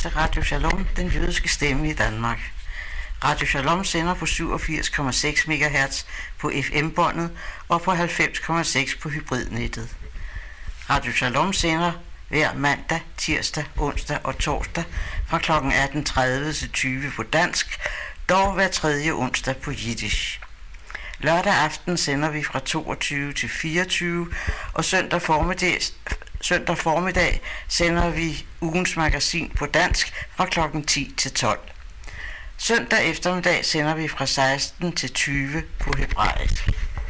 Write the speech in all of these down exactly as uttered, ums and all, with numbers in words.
til Radio Shalom, den jødiske stemme i Danmark. Radio Shalom sender på syvogfirs komma seks megahertz på F M-båndet og på halvfems komma seks på hybridnettet. Radio Shalom sender hver mandag, tirsdag, onsdag og torsdag fra kl. atten tredive til tyve på dansk, dog hver tredje onsdag på jiddisch. Lørdag aften sender vi fra toogtyve til fireogtyve, og søndag formiddag, søndag formiddag sender vi ugens magasin på dansk fra klokken ti til tolv. Søndag eftermiddag sender vi fra seksten til tyve på hebraisk.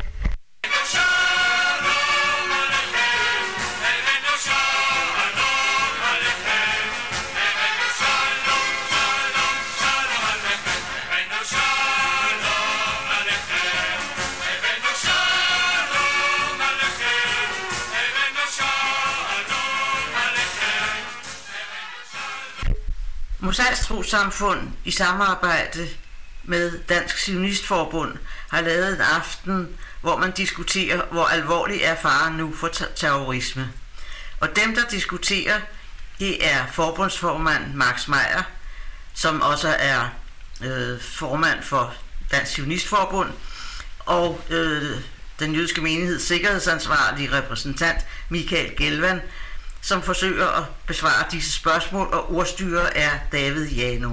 Mosaisk Trossamfund i samarbejde med Dansk Zionistforbund har lavet en aften, hvor man diskuterer, hvor alvorlig er faren nu for terrorisme. Og dem, der diskuterer, det er forbundsformand Max Meyer, som også er øh, formand for Dansk Zionistforbund, og øh, den jødiske menigheds sikkerhedsansvarlige repræsentant Michael Gelvan, som forsøger at besvare disse spørgsmål, og ordstyrer er David Jano.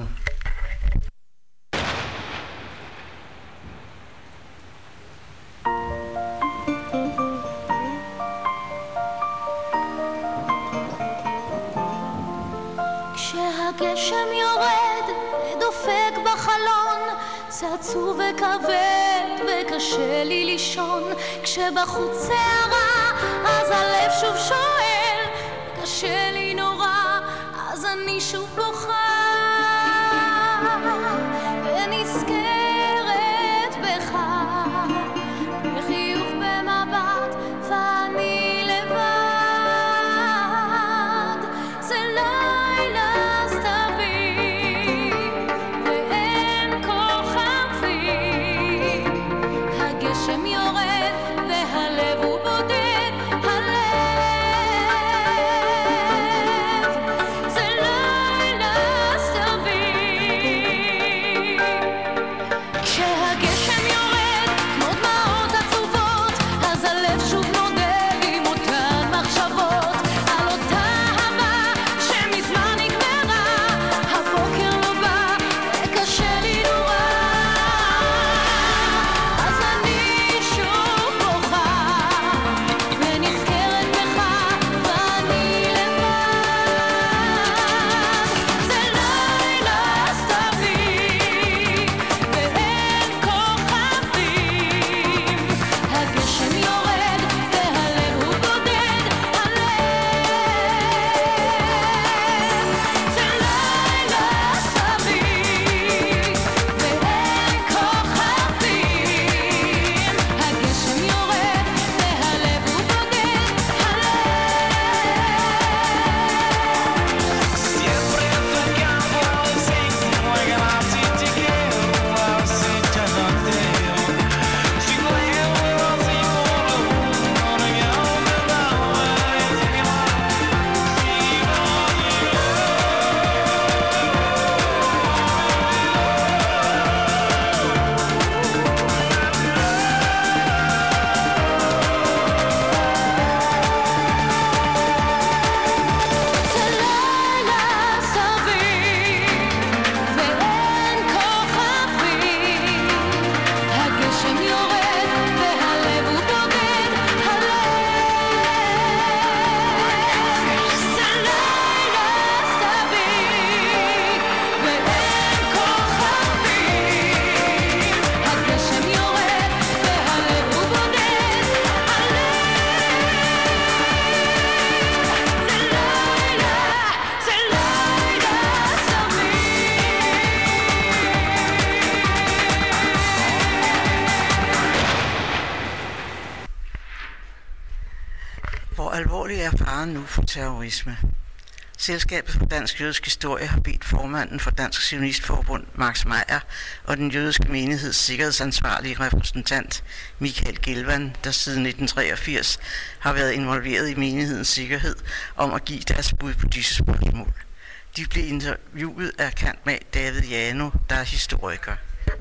כשהגשם יורד ודופק בחלון, זה עצוב וכבד וקשה לי לישון. כשבחוץ סערה אז הלב שוב שואל, קשה לי נורא, אז אני שוב בוכה ונזכרת בך, בחיוך במבט ואני לבד. זה לילה סתווי ואין כוכבים, הגשם יורד והלב הוא בודד. Nu for terrorisme. Selskabet for Dansk Jødisk Historie har bedt formanden for Dansk Zionistforbund, Max Meyer, og den jødiske menigheds sikkerhedsansvarlige repræsentant, Michael Gelvan, der siden nitten treogfirs har været involveret i menighedens sikkerhed, om at give deres bud på disse spørgsmål. De blev interviewet af cand.mag David Jano, der er historiker.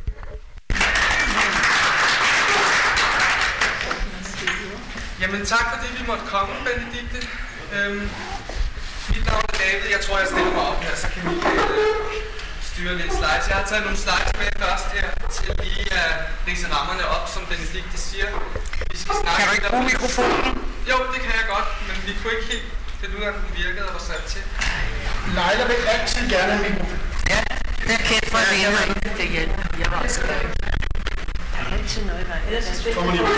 Jamen tak fordi vi måtte komme, Benedikte. Øhm, mit navn er David. Jeg tror, jeg stiller mig op her, så kan vi øh, styre lidt slides. Jeg har taget nogle slides med først her, til lige at uh, ridse rammerne op, som Benedikte siger. Vi skal snakke. Kan du ikke bruge mikrofonen? Jo, det kan jeg godt, men vi kunne ikke helt finde ud af, om den virkede og var sat til. Leila vil altid gerne have mikrofon. Ja, det er kendt for, at det hjælper ikke. Det hjælper. Jeg var også glad. Der er altid noget, der er. Kommer de ud?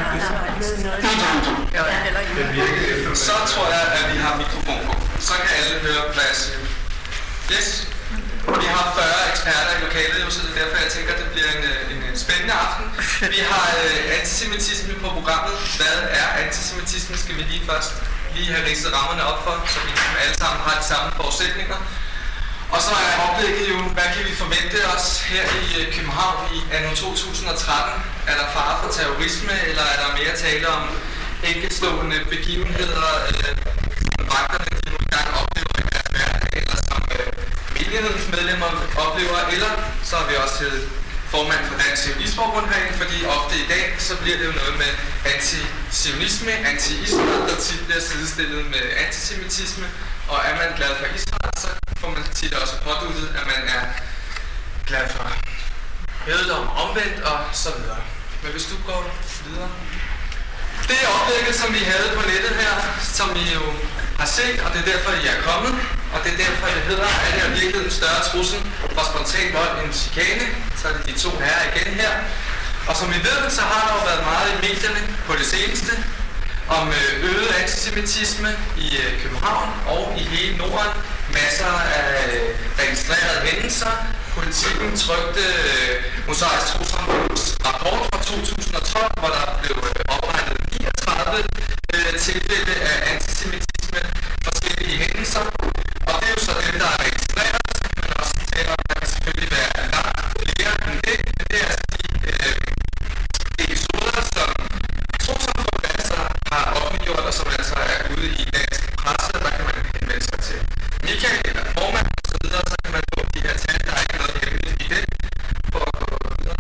Så tror jeg, at vi har mikrofon på. Så kan alle høre, hvad jeg siger. Yes. Vi har fyrre eksperter i lokalet, så det er derfor, jeg tænker, at det bliver en, en, en spændende aften. Vi har uh, antisemitisme på programmet. Hvad er antisemitisme? Skal vi lige først lige have ridset rammerne op for, så vi alle sammen har de samme forudsætninger. Og så er oplægget jo, hvad kan vi forvente os her i København i anno to tusind og tretten? Er der fare for terrorisme, eller er der mere tale om enkeltstående begivenheder, øh, som vagterne de nogle gange oplever i deres hverdag, eller som øh, menighedens medlemmer oplever, eller så har vi også heddet formand for Dansk Zionisme-forbund herinde, fordi ofte i dag, så bliver det jo noget med antisionisme, anti-Israel, der tit bliver sidestillet med antisemitisme, og er man glad for Israel, så får man tit også påduttet, at man er glad for jødedom omvendt og så videre. Men hvis du går videre. Det er oplægget, som vi havde på nettet her, som I jo har set, og det er derfor, I er kommet. Og det er derfor, det hedder, at det er virkelig en større trussel for spontan vold end chikane. Så er det de to herrer igen her. Og som I ved, så har der jo været meget i medierne på det seneste om øget antisemitisme i København og i hele Norden. Masser af registrerede hændelser. Politikken trykte Mosaisk Trossamfunds rapport fra to tusind og tolv, hvor der blev oprettet niogtredive tilfælde af antisemitisme, forskellige hændelser. Og det er jo så dem, der er registreret. Så kan man også tale om, at der kan selvfølgelig være langt flere end det. Men det er altså de øh, episoder, som Trossamfundet altså har offentliggjort, og som altså er ude i dansk presse, der kan man henvende sig til Michael eller formand og så videre, så kan man få de her tal, der er ikke noget hemmeligt i det, for at gå videre.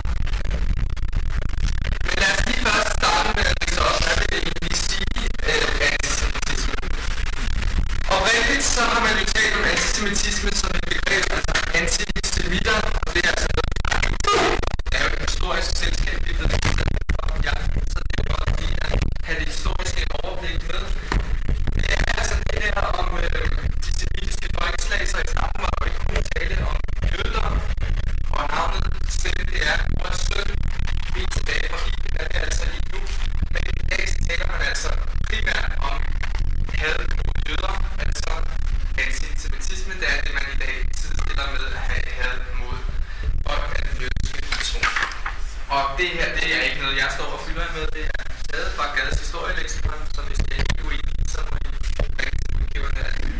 Men lad os lige først starte med at læse op, hvad vil det egentlig sige øh, antisemitisme. Oprindeligt så har man jo talt om antisemitisme som et begreb, altså antisemitter, og det er altså noget, det er jo et historisk selskab, vi ved ikke, ja, så det er jo godt lige at have det historiske overblik med. Det er altså det her om øh, de semitiske folkeslag, så i starten var jo ikke kun tale om jøder, og navnet selv det er vores søn, helt tilbage fra Bibelen er det altså lige nu. Men i dag så taler man altså primært om had mod jøder, altså antisemitisme, det er det man i dag sidestiller med at have had mod folk af den jødiske tro. Og det her, det er ikke noget jeg står og fylder med, det er taget fra Gades historieleksikon, så hvis det er ikke uenige, så må I ringe til udgiverne af det.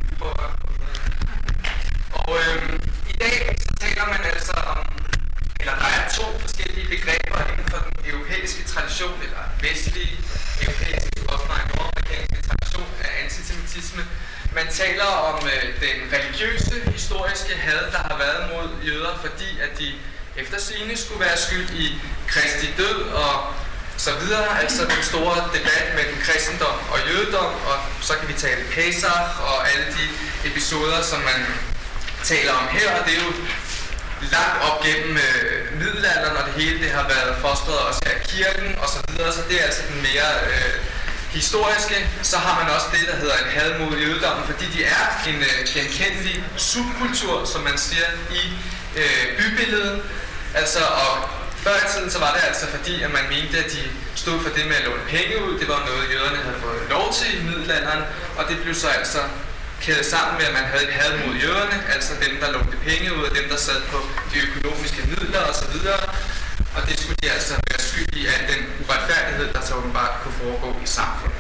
Og øhm, i dag så taler man altså om, eller der er to forskellige begreber inden for den europæiske tradition, eller vestlige europæiske, også meget nordamerikanske tradition af antisemitisme. Man taler om øh, den religiøse, historiske had, der har været mod jøder, fordi at de efter sigende skulle være skyld i Kristi død og så videre, altså den store debat mellem kristendom og jødedom, og så kan vi tale Pesach og alle de episoder, som man taler om her, og det er jo langt op gennem øh, middelalderen, og det hele det har været fostret også af kirken og så videre, så det er altså den mere øh, historiske. Så har man også det, der hedder en had mod jødedommen, fordi de er en øh, genkendelig subkultur, som man siger, i øh, bybilledet. Altså, og før i tiden, så var det altså fordi, at man mente, at de stod for det med at låne penge ud. Det var noget, jøderne havde fået lov til i middelalderen, og det blev så altså kædet sammen med, at man havde et had mod jøderne, altså dem, der lånte penge ud, og dem, der sad på de økonomiske midler osv. Og det skulle de altså være skyldige af den uretfærdighed, der så åbenbart kunne foregå i samfundet.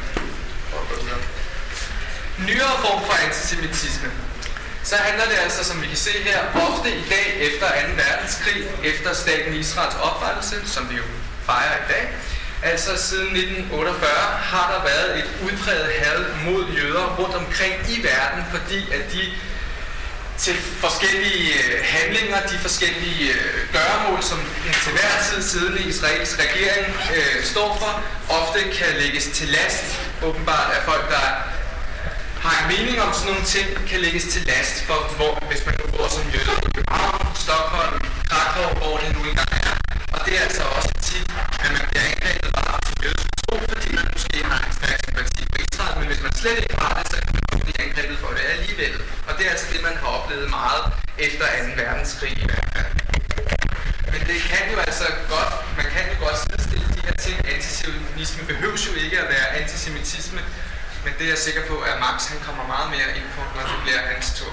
Nyere form for antisemitisme. Så handler det altså, som vi kan se her, ofte i dag efter anden verdenskrig, efter staten Israels oprettelse, som vi jo fejrer i dag. Altså siden nitten otteogfyrre har der været et udpræget had mod jøder rundt omkring i verden, fordi at de til forskellige handlinger, de forskellige gøremål, som den til hver tid siddende israelsk regering øh, står for, ofte kan lægges til last. Åbenbart er folk, der har en mening om sådan nogle ting, kan lægges til last for, hvor, hvis man nu bor som jøde i København, Stockholm, Krakow, hvor det nu engang er. Og det er altså også tit, at man bliver angrebet bare for jødisk tro, fordi man måske har en stærk sympati på Israel, men hvis man slet ikke har det, så kan man også blive angrebet for det alligevel. Og det er altså det, man har oplevet meget efter anden verdenskrig i hvert fald. Men det kan jo altså godt, man kan jo godt sidestille de her ting. Antisemitisme behøves jo ikke at være antisemitisme, men det er jeg sikker på, at Max han kommer meget mere ind på, når det bliver hans tur.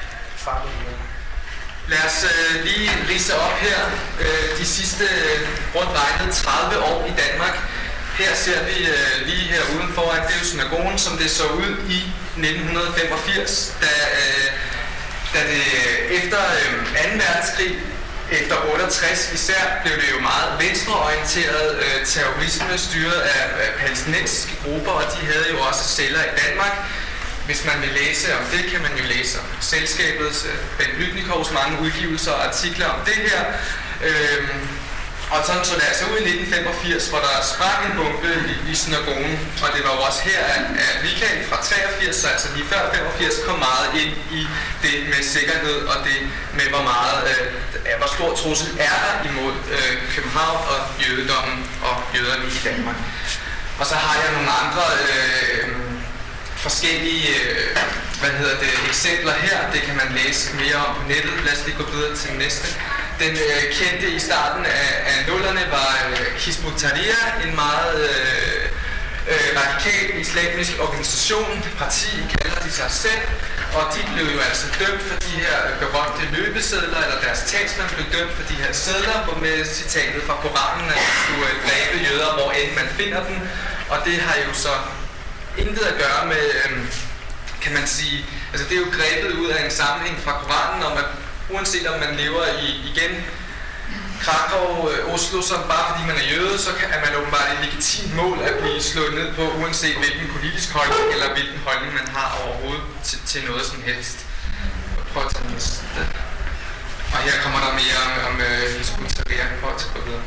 Lad os øh, lige ridse op her øh, de sidste øh, rundt regnet tredive år i Danmark. Her ser vi øh, lige her udenfor, at det er jo synagogen, som det så ud i nitten femogfirs, da, øh, da det efter øh, anden verdenskrig, efter otteogtres især, blev det jo meget venstreorienteret øh, terrorisme styret af, af palæstinensiske grupper, og de havde jo også celler i Danmark. Hvis man vil læse om det, kan man jo læse om selskabets, øh, Ben Lytnikovs mange udgivelser og artikler om det her. Øh, Og sådan så det altså ud i nitten femogfirs, hvor der sprang en bombe i, i synagogen, og det var jo også her, at, at Michael fra treogfirs, altså lige før femogfirs, kom meget ind i det med sikkerhed, og det med hvor meget, øh, hvor stor trussel er der imod øh, København og jødedommen og jøderne i Danmark. Og så har jeg nogle andre øh, forskellige øh, hvad hedder det, eksempler her, det kan man læse mere om på nettet. Lad os lige gå videre til den næste. Den øh, kendte i starten af, af nullerne var øh, Hizb ut-Tahrir, en meget øh, øh, radikal islamisk organisation, parti kalder de sig selv, og de blev jo altså dømt for de her berømte løbesedler, eller deres talsmand blev dømt for de her sedler, med citatet fra Koranen, at man skulle øh, dræbe jøder, hvor end man finder dem, og det har jo så intet at gøre med, øh, kan man sige, altså det er jo grebet ud af en sammenhæng fra Koranen om, at uanset om man lever i, igen, Krakow, Oslo, så bare fordi man er jøde, så kan, er man åbenbart et legitimt mål at blive slået ned på, uanset hvilken politisk holdning eller hvilken holdning man har overhovedet til, til noget som helst. Prøv at tage næste. Og her kommer der mere om, om uh, Hizb ut-Tahrir. Prøv at tage videre.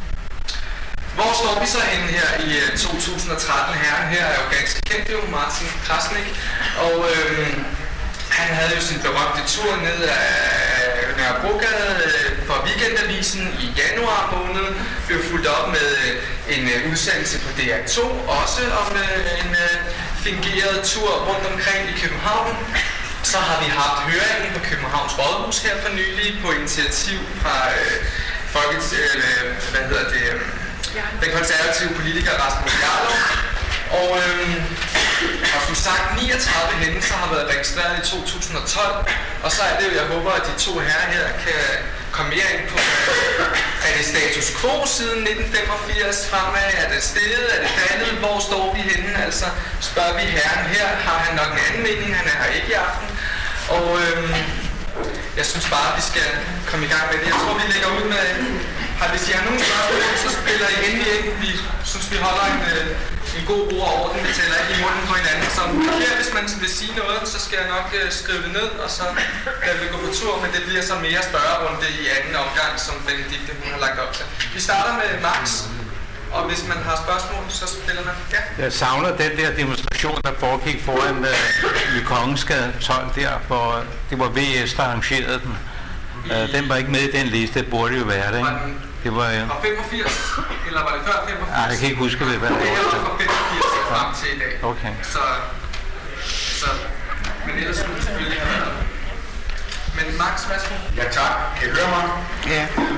Hvor står vi så henne her i uh, to tusind og tretten? Herren her er jo ganske kendt, jo, Martin Krasnik, og øhm, han havde jo sin berømte tur ned af Nørrebrogade for Weekendavisen i januar måned, blev fulgt op med en udsendelse på D R to, også om en fingeret tur rundt omkring i København. Så har vi haft høringen på Københavns Rådhus her for nylig på initiativ fra øh, folkets, øh, hvad hedder det, øh, den konservative politiker Rasmus Jarlov. Og, øhm, og som sagt, niogtredive hændelser har været registreret i to tusind og tolv, og så er det jo, jeg håber, at de to herrer her kan komme mere ind på, er det status quo siden nitten femogfirs fremad, er det steget, er det faldet, hvor står vi henne, altså spørger vi herren her, har han nok en anden mening, han er her ikke i aften, og øhm, jeg synes bare, at vi skal komme i gang med det. Jeg tror, vi lægger ud med, at hvis I har nogle spørgsmål, så spiller I endelig ind. Vi synes, vi holder en, en god ro og orden. Vi tæller ikke i munden på hinanden. Så her, hvis man vil sige noget, så skal jeg nok uh, skrive det ned, og så kan vi gå på tur. Men det bliver så mere spørgerunde i anden omgang, som Benedikte hun har lagt op til. Vi starter med Max. Og hvis man har spørgsmål, så spiller man. Ja. Jeg savner den der demonstration, der foregik foran uh, i Kongensgade tolv der, hvor det var V S, der arrangerede den. Uh, den var ikke med i den liste, det burde jo være det, ikke? Det var jo... Fra femogfirs, eller var det før femogfirs? Nej, jeg kan ikke huske, hvad det var. Det er fra femogfirs og frem til i dag. Okay. Så, så, men ellers skulle det selvfølgelig have været. Men Max, værsgo. Ja, tak. Kan I høre mig? Ja.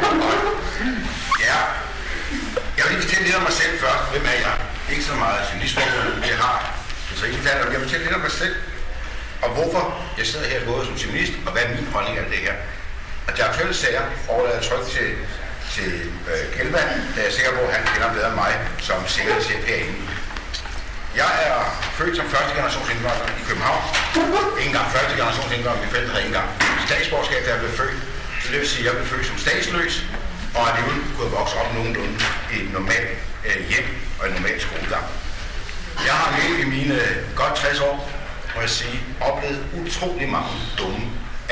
Ja. Jeg vil lige fortælle lidt om mig selv først. Hvem er jeg? Ikke så meget journalistforbund, jeg har. Så jeg vil fortælle lidt om mig selv. Og hvorfor jeg sidder her både som journalist, og hvad er min holdning af det her. Og de aktuelle sager overlader jeg trygt til, til øh, Gelvand, da jeg er sikker på, at han kender bedre end mig som sikkerhedschef herinde. Jeg er født som første generations indvandrer i København. Ikke engang første generations indvandrer, mine forældre havde ikke engang statsborgerskab, da jeg blev født. Så det vil sige, at jeg blev født som statsløs, og alligevel kunne jeg vokse op nogenlunde i et normalt øh, hjem og en normal skolegang. Jeg har levet i mine godt tres år, må jeg sige, oplevet utrolig mange dumme,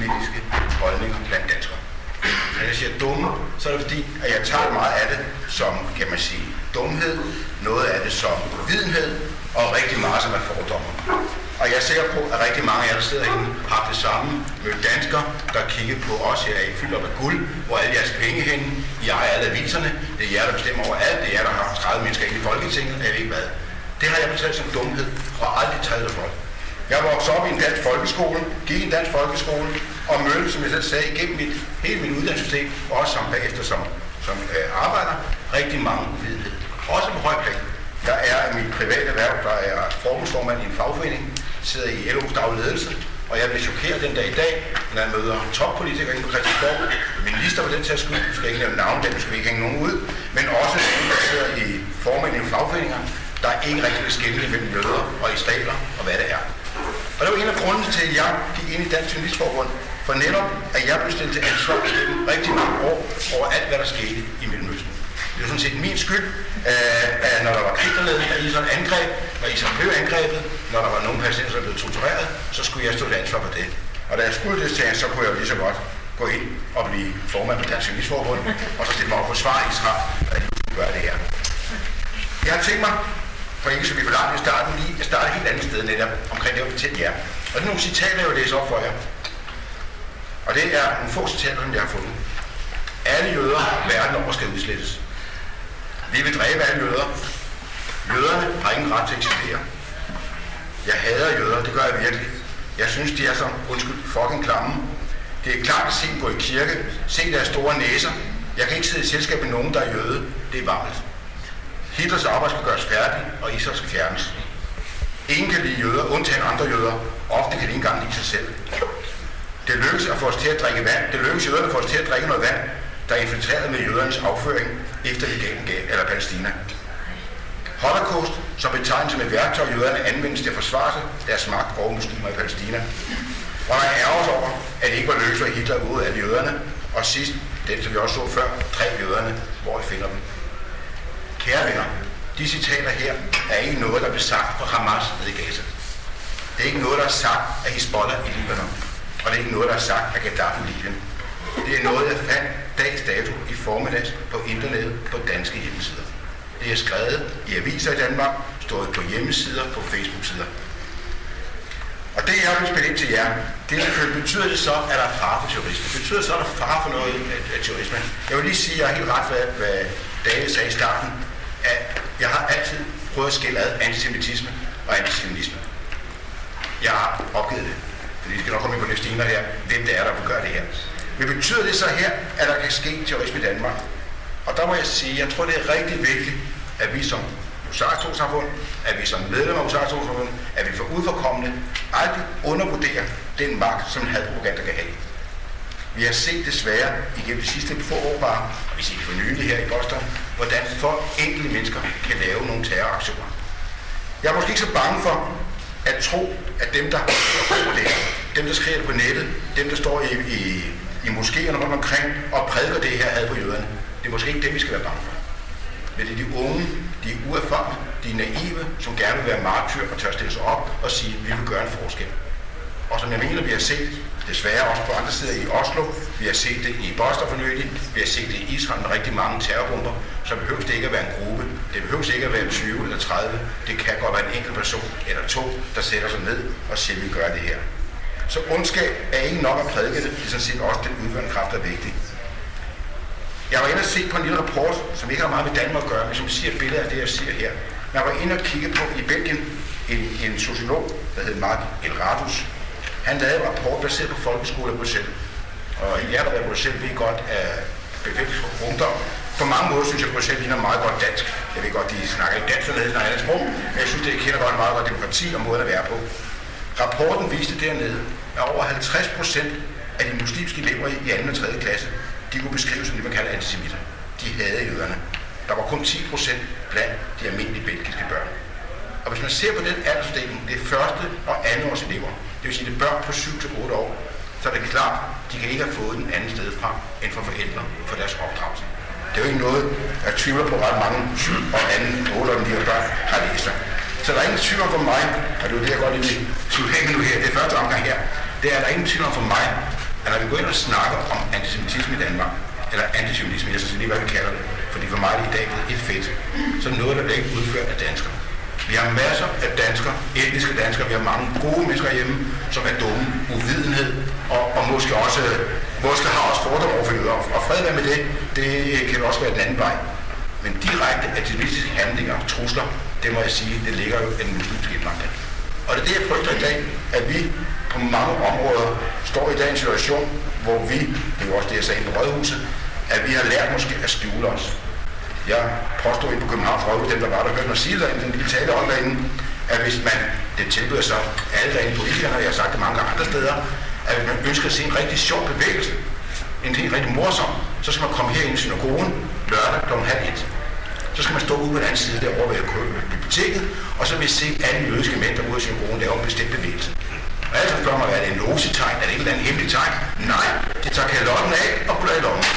politiske holdning blandt danskere. Når jeg siger dumme, så er det fordi, at jeg tager meget af det som, kan man sige, dumhed, noget af det som videnhed, og rigtig meget som er fordommer. Og jeg er sikker på, at rigtig mange af jer, der sidder herinde, har det samme med danskere, der kigger på os her i fyldt op af guld, hvor alle jeres penge henne, I ejer alle aviserne, det er jer, der bestemmer over alt, det er jer, der har tredive mennesker ind i Folketinget, jeg ved ikke hvad. Det har jeg betalt som dumhed, og aldrig taget det for. Jeg voksede op i en dansk folkeskole, gik i en dansk folkeskole, og mødte, som jeg selv sagde, igennem mit, hele mit uddannelsessystem, også som bagefter som, som øh, arbejder, rigtig mange uvidenhed. Også på høj plan. Der er mit private erhverv, der er forbundsformand i en fagforening, sidder i L O's daglige ledelse, og jeg bliver chokeret den dag i dag, når jeg møder toppolitikere inde på Christiansborg, minister på den tages skyld, du skal ikke nævne navn, den skal vi ikke hænge nogen ud, men også dem, der sidder i formand i fagforeninger, der er ikke rigtig beskændende mellem jøder og israeler og hvad det er. Og det var en af grundene til, at jeg gik ind i Dansk Journalistforbund, for netop at jeg blev stillet til ansvar gennem rigtig mange år over alt, hvad der skete i Mellemøsten. Det var sådan set min skyld, at når der var krig dernede, at Israel angreb, når Israel blev angrebet, når der var nogle palæstinenser, der blev tortureret, så skulle jeg stå til ansvar for det. Og da jeg skulle det til, så kunne jeg lige så godt gå ind og blive formand for Dansk Journalistforbund, og så stille mig op på svar i Israel, at de skulle gøre det her. Jeg har tænkt mig, for ikke så vi for langt i starten, lige at starte et helt andet sted netop omkring det, jeg vil fortælle jer. Og det er nogle citater, jeg vil læse op for jer. Og det er nogle få citater, som jeg har fundet. Alle jøder verden over skal udslettes. Vi vil dræbe alle jøder. Jøderne har ingen ret til at eksistere. Jeg hader jøder, det gør jeg virkelig. Jeg synes, de er så, undskyld, fucking klamme. Det er klart at se dem gå i kirke, se deres store næser. Jeg kan ikke sidde i selskab med nogen, der er jøde. Det er varmt. Hitlers arbejde skal gøres færdig, og Israel skal fjernes. Ingen kan lide jøder, undtagen andre jøder. Ofte kan de ikke engang lide sig selv. Det lykkes at få os til at drikke vand. Det lykkes jøderne at få os til at drikke noget vand, der er infiltreret med jødernes afføring, efter vi gav dem eller Palæstina. Holocaust, som betegnes som et værktøj, jøderne anvendes til at forsvare sig, deres magt over muslimer i Palæstina. Og der er også over, at det ikke var lykkes for Hitler ude af jøderne. Og sidst, den som vi også så før, tre jøderne, hvor vi finder dem. Kære venner, de citater her er ikke noget, der bliver sagt fra Hamas nede i Gaza. Det er ikke noget, der er sagt af Hizbollah i Libanon. Og det er ikke noget, der er sagt af Gaddafi i Libyen. Det er noget, jeg fandt dags dato i formiddags på internettet på danske hjemmesider. Det er skrevet i aviser i Danmark, stået på hjemmesider, på Facebook-sider. Og det, jeg vil spille ind til jer, det er selvfølgelig, betyder det så, at der er fare for terrorisme? Betyder det så, at der er fare for noget af, af terrorisme? Jeg vil lige sige, at jeg er helt ret, hvad, hvad David sagde i starten, at jeg har altid prøvet at skille ad antisemitisme og antisemitisme. Jeg har opgivet det, fordi vi skal nok komme ind på det senere her, hvem det er, der vil gøre det her. Men betyder det så her, at der kan ske terrorisme i Danmark? Og der må jeg sige, at jeg tror, det er rigtig vigtigt, at vi som Mosaisk Trossamfund, at vi som medlemmer af Mosaisk Trossamfund, at vi får udforkommende aldrig undervurderer den magt, som en hadpropaganda kan have. Vi har set desværre igennem de sidste få år bare, og vi ser det for nylig her i Boston, hvordan for enkelte mennesker kan lave nogle terroraktioner. Jeg er måske ikke så bange for at tro, at dem, der står det, dem, der skriver på nettet, dem, der står i, i, i moskéerne rundt omkring og prædiker det her had på jøderne, det er måske ikke dem, vi skal være bange for. Men det er de unge, de er uerfarne, de er naive, som gerne vil være martyr og tør stille sig op og sige, at vi vil gøre en forskel. Og som jeg mener, vi har set desværre også på andre sider i Oslo, vi har set det i Boston for nylig, vi har set det i Israel med rigtig mange terrorbomber, så behøver det ikke at være en gruppe, det behøver ikke at være tyve eller tredive, det kan godt være en enkelt person eller to, der sætter sig ned og siger, at vi gør det her. Så ondskab er ikke nok at prædike det, det er sådan set også den udførende kraft, der er vigtig. Jeg var inde og se på en lille rapport, som ikke har meget med Danmark at gøre, men som siger et billede af det, jeg siger her. Jeg var inde og kigge på i Belgien en, en sociolog, der hed Mark Elradus. Han lavede en rapport baseret på folkeskole i Bruxelles. Og jer, der er i Bruxelles, ved godt, at bevægelse for ungdom. På mange måder synes jeg, at Bruxelles ligner meget godt dansk. Jeg ved godt, de snakker ikke dansk eller snakker andet sprog, men jeg synes, det kender godt meget godt demokrati og måden at være på. Rapporten viste dernede, at over halvtreds procent af de muslimske elever i anden og tredje klasse, de kunne beskrives som det, man kalder antisemitter. De havde jøderne. Der var kun ti procent blandt de almindelige belgiske børn. Og hvis man ser på den aldersfordeling, det er første og anden års elever, det vil sige, det er børn på syv til otte år, så er det klart, de kan ikke have fået den anden sted fra, end fra forældre for deres opdragelse. Det er jo ikke noget, jeg tvivler på ret mange syv og anden, otte og ni børn har læst sig. Så der er ingen tvivl om for mig, og det er det, jeg godt lige vil tvivle nu her, det er første omgang her, det er, der er ingen tvivl om for mig, at når vi går ind og snakker om antisemitisme i Danmark, eller antisemitisme, jeg skal sige lige, hvad vi kalder det, fordi for mig er det i dag blevet et fedt, så er noget, der bliver ikke udført af danskere. Vi har masser af danskere, etniske danskere, vi har mange gode mennesker hjemme, som er dumme, uvidenhed, og, og måske også måske har også fordomme over for jøder. Og fred være med det, det kan også være den anden vej. Men direkte antisemitiske handlinger, trusler, det må jeg sige, det ligger jo en muslimsk indvandring der. Og det er det, jeg frygter i dag, at vi på mange områder står i dag i en situation, hvor vi, det er jo også det, jeg sagde på Rådhuset, at vi har lært måske at skjule os. Jeg påstod ind på Københavns Rådhus, dem der var der hørte mig sige derinde, den lille tale om derinde, at hvis man, det tilbyder sig alle derinde politikerne, og jeg har sagt det mange andre steder, at hvis man ønsker at se en rigtig sjov bevægelse, en helt rigtig morsom, så skal man komme her ind i synagogen lørdag kl. halv et. Så skal man stå ude på den anden side derovre ved biblioteket, og så vil I se alle jødiske mænd, der ude i synagogen laver en bestemt bevægelse. Og alle spørger mig, er det en losetegn, er det et eller andet hemmeligt tegn? Nej, det tager kalotten af og putter i lommen.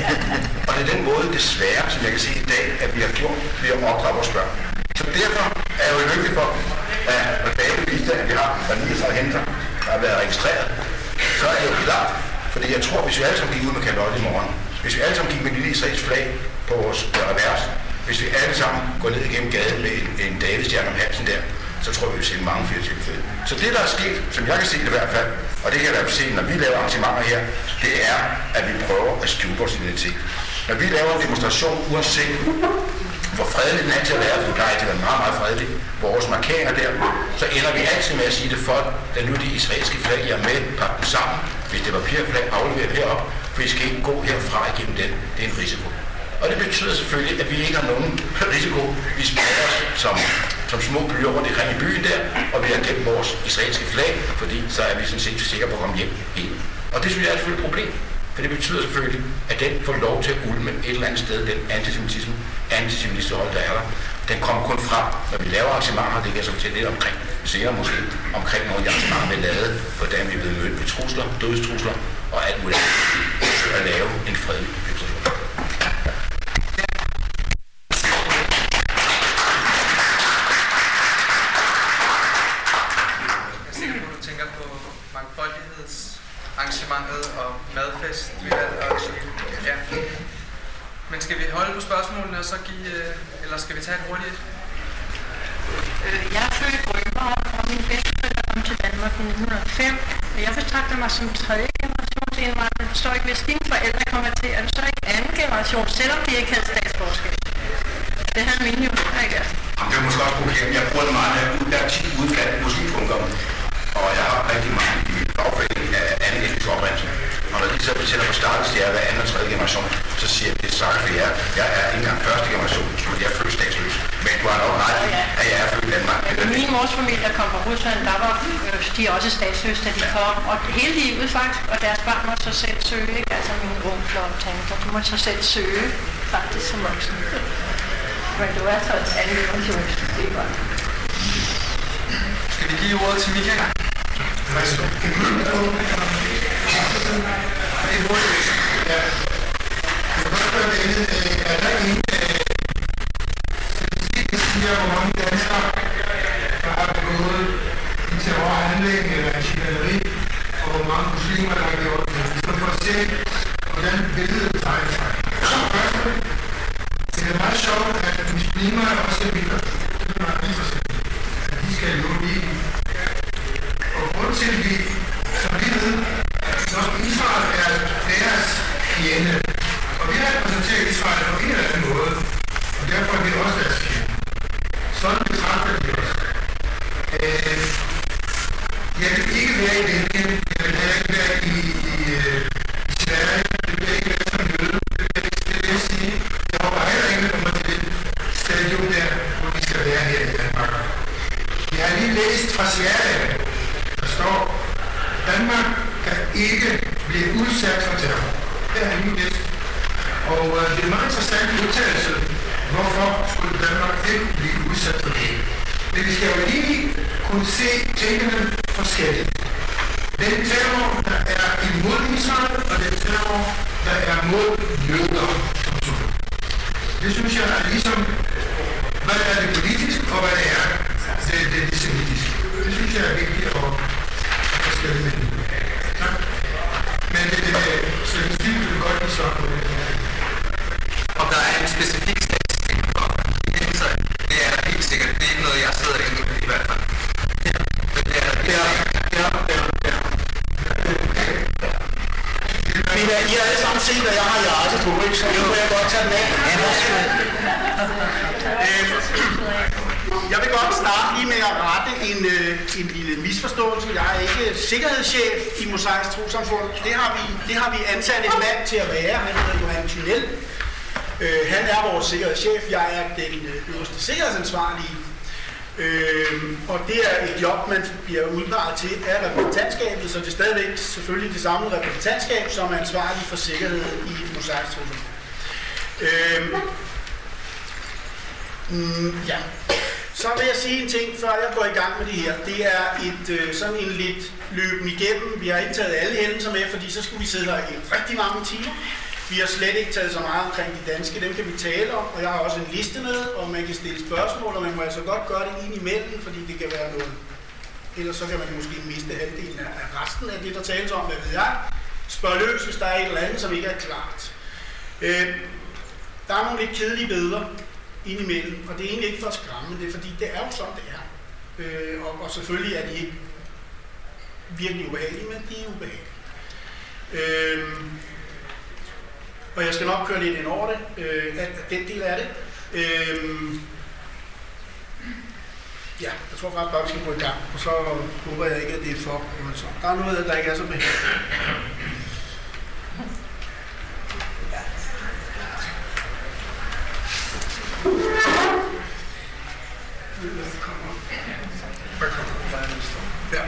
Og det er den måde, desværre, som jeg kan se i dag, at vi har gjort ved at opdrage vores børn. Så derfor er jeg jo lykkelig for, at når David viste, at vi har niogtredive henter, der har været registreret, så er det jo klart. Fordi jeg tror, hvis vi alle sammen gik ud med kalotten i morgen, hvis vi alle sammen gik med en lille israelsk flag på vores revers, hvis vi alle sammen går ned igennem gaden med en, en Davidstjerne om halsen der, så tror vi, vi vil se mange flere tilfælde. Så det, der er sket, som jeg kan se det i hvert fald, og det kan jeg da se, når vi laver arrangementer her, det er, at vi prøver at skjule vores identitet. Når vi laver en demonstration, uanset hvor fredelig den er til at være, for det plejer til at være meget, meget fredelig, vores markeringer der, så ender vi altid med at sige det folk, da nu de israelske flag, I er med, pakke dem sammen. Hvis det var papirflag, aflever det herop, for vi skal ikke gå herfra igennem den. Det er en risiko. Og det betyder selvfølgelig, at vi ikke har nogen risiko. Vi spreder os som, som små byer rundt omkring i byen der, og vi har gemt vores israelske flag, fordi så er vi sådan set sikre på at komme hjem igen. Og det synes jeg er selvfølgelig et problem. For det betyder selvfølgelig, at den får lov til at ulme et eller andet sted, den antisemitisme, antisemitiske hold, der er der. Den kommer kun frem, når vi laver arrangementer, det kan jeg så fortælle lidt omkring, senere måske, omkring nogle af de arrangementer, vi lavede, hvordan vi er blevet mødt med trusler, dødstrusler og alt muligt for at lave en fredelig demonstration. Arrangementet og madfest, og ja. Men skal vi holde på spørgsmålene og så give, eller skal vi tage et hurtigt? Jeg er født i Rømer, og min bedsteforældre kom til Danmark i nitten hundrede og fem. Jeg betragter mig som tredje generations indvandrer. Det står ikke, hvis dine forældre kommer til, er du så ikke anden generation, selvom de ikke havde statsborgerskab. Det havde mine jo ikke. Jamen, det er måske også problem. Jeg bruger det meget, der er ti udvalgte muslimungdommer. Og jeg har rigtig mange i min fagforening af anden etnisk oprindelse. Og når de så fortæller på starten, at jeg er anden og tredje generation, så siger jeg, at det er sagt for jer. Jeg er ikke engang første generation, fordi jeg er født statsløs. Men du har nok ret i, at jeg er født i Danmark. Ja, min mors familie kom fra Rusland, der var de også statsløse, da de kom. Og hele livet faktisk, og deres barn måtte så selv søge, ikke? Altså mine onkler og tanter, de måtte så selv søge, faktisk som voksne. Men du er så et andet generation, det er godt. Skal vi give ordet til Michael? Ja. Er der ingen statistik, der siger, hvor mange danskere, der har begået en terrorhandling eller en chikaneri, og hvor mange muslimer, der har gjort det, så for at se, hvordan billedet tegner sig. Det er meget sjovt, at muslimer også er vildt. Det er meget interessant, at de skal jo blive. Og grund til, at vi, som vi ved, når Israel er deres fjende, og vi repræsenterer Israel på en eller anden måde, og derfor er vi også deres fjende. Sådan betragter de os. Øh, jeg vil ikke være i Belgien, jeg vil ikke være i, i, i Sverige, jeg vil ikke være som jøde, det vil jeg sige. Jeg håber heller ikke, at kommer til det stadion der, hvor vi skal være her i Danmark. Jeg har lige læst fra Sverige, der står, Danmark kan ikke blive udsat for terror. Det har jeg lige læst. Og øh, det er en meget interessant udtalelse. Hvorfor skulle Danmark ikke blive udsat for det? Men vi skal jo lige kunne se tingene forskelligt. Den terror, der er imod Israel, og den terror, der er mod jøder. Det synes jeg er ligesom, hvad er det politisk, og hvad det er det, det, det semitiske. Det synes jeg er vigtigt at forskelligt med. Tak. Men så på det. Om der er en specifik statistik for hændelser, det er helt sikkert. Det er ikke noget, jeg sidder inde i hvert fald. Men det er det. Ja, ja, ja, ja. Men uh, I har alle sammen set, at jeg har hjerte på, ikke? Så nu må jeg godt tage den af. Øh, jeg vil godt starte lige med at rette en, øh, en lille misforståelse. Jeg er ikke sikkerhedschef i Mosaisk Trosamfund. Det har vi, det har vi ansat en mand til at være. Han hedder Johan Thynel. Øh, han er vores sikkerhedschef. Jeg er den øverste sikkerhedsansvarlige. Øh, og det er et job, man bliver udpeget til af repræsentantskabet, så det er stadigvæk selvfølgelig det samme repræsentantskab, som er ansvarlig for sikkerhed i Mosaisk Trosamfund. Øh, mm, ja. Så vil jeg sige en ting, før jeg går i gang med det her. Det er et, øh, sådan en lidt løben igennem. Vi har ikke taget alle hændelser med, fordi så skulle vi sidde her i rigtig mange timer. Vi har slet ikke taget så meget omkring de danske, dem kan vi tale om, og jeg har også en liste med, og man kan stille spørgsmål, og man må altså godt gøre det ind imellem, fordi det kan være noget. Ellers så kan man måske miste halvdelen af resten af det, der tales om, hvad ved jeg. Spørg løs, hvis der er et eller andet, som ikke er klart. Øh, der er nogle lidt kedelige billeder indimellem, og det er egentlig ikke for at skræmme, det er fordi, det er jo sådan, det er. Øh, og, og selvfølgelig er de ikke virkelig ubehagelige, men de er ubehagelige. Øh, Og jeg skal nok køre lidt ind over det, øh, at den del af det. Øh, ja, jeg tror faktisk bare, vi skal gå i gang, og så håber jeg ikke, at det er for. Der er noget, der ikke er så behageligt. Ja.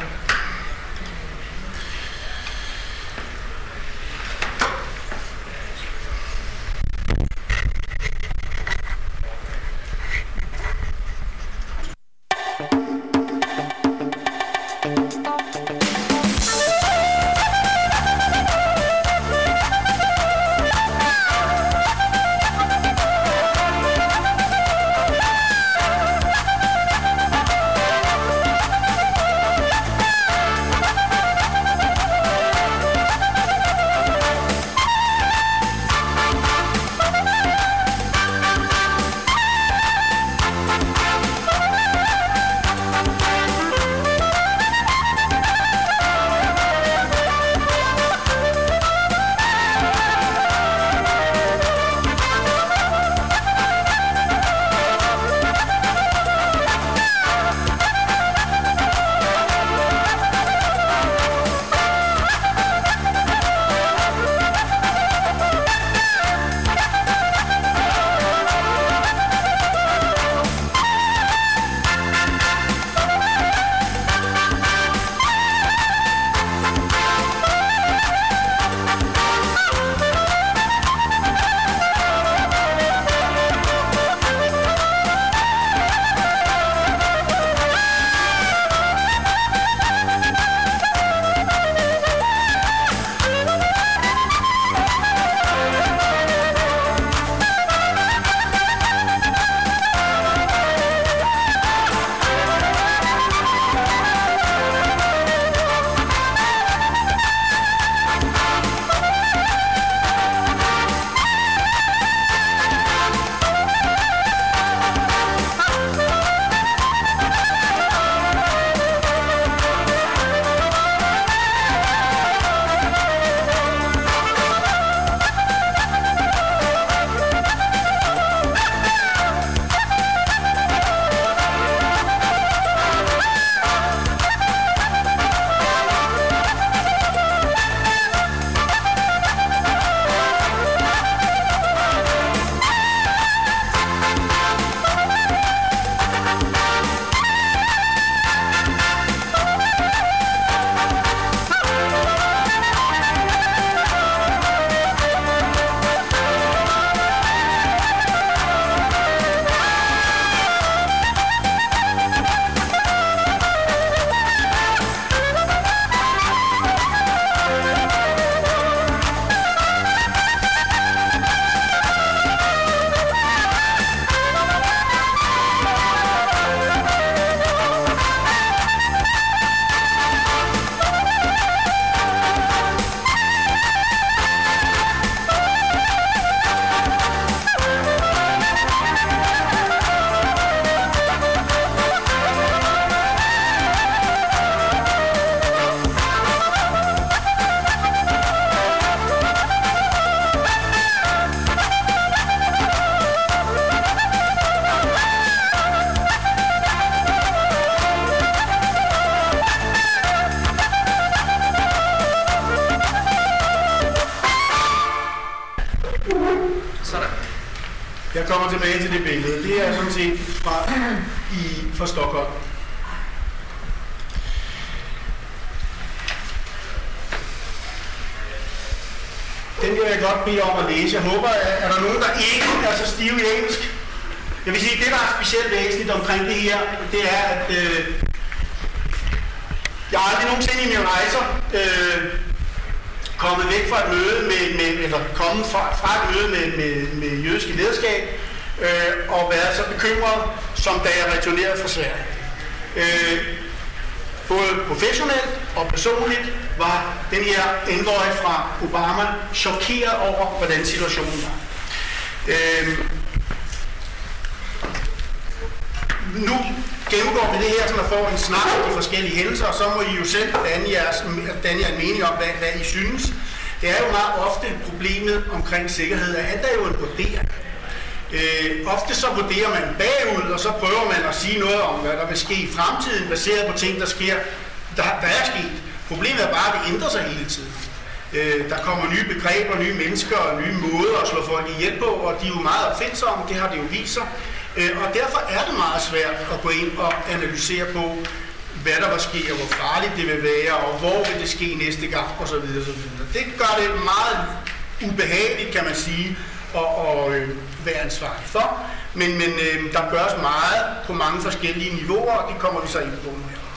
Jeg kommer tilbage til det billede. Det er sådan set fra, i, fra Stockholm. Den vil jeg godt bede om at læse. Jeg håber, at er der nogen, der ikke er så stive i engelsk? Jeg vil sige, at det, der er specielt væsentligt omkring det her, det er, at øh, jeg har aldrig nogensinde i mine rejser øh, kommet væk fra et møde med, med eller kommet fra, fra et møde med, med, med jødiske lederskab øh, og været så bekymret, som da jeg returnerede fra Sverige. Øh, både professionelt og personligt var den her envoy fra Obama chokeret over, hvordan situationen var. Øh, nu gennemgår vi det her, så man får en snak om de forskellige hændelser, og så må I jo selv danne jeres, danne jer en mening om, hvad, hvad I synes. Det er jo meget ofte problemet omkring sikkerhed, at der er jo en vurdering. Øh, ofte så vurderer man bagud, og så prøver man at sige noget om, hvad der vil ske i fremtiden, baseret på ting, der sker, der, der er sket. Problemet er bare, at det ændrer sig hele tiden. Øh, der kommer nye begreber, nye mennesker og nye måder at slå folk ihjel på, og de er jo meget opfindsomme, det har det jo vist sig. Og derfor er det meget svært at gå ind og analysere på, hvad der vil ske, og hvor farligt det vil være, og hvor vil det ske næste gang, osv. osv. Det gør det meget ubehageligt, kan man sige, at, at øh, være ansvarlig for. Men, men øh, der gøres meget på mange forskellige niveauer, og det kommer vi så ind på nu her.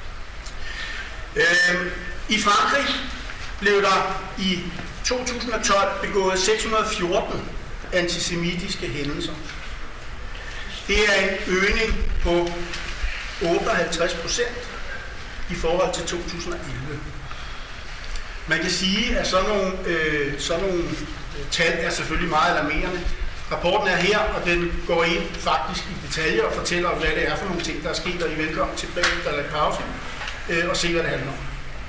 Øh, I Frankrig blev der i to tusind og tolv begået seks hundrede og fjorten antisemitiske hændelser. Det er en øgning på otteoghalvtreds procent i forhold til to tusind og elleve. Man kan sige, at sådan nogle, øh, sådan nogle tal er selvfølgelig meget alarmerende. Rapporten er her, og den går ind faktisk i detaljer og fortæller, hvad det er for nogle ting, der er sket, og I er velkommen tilbage, der er pause, øh, og se, hvad det handler om.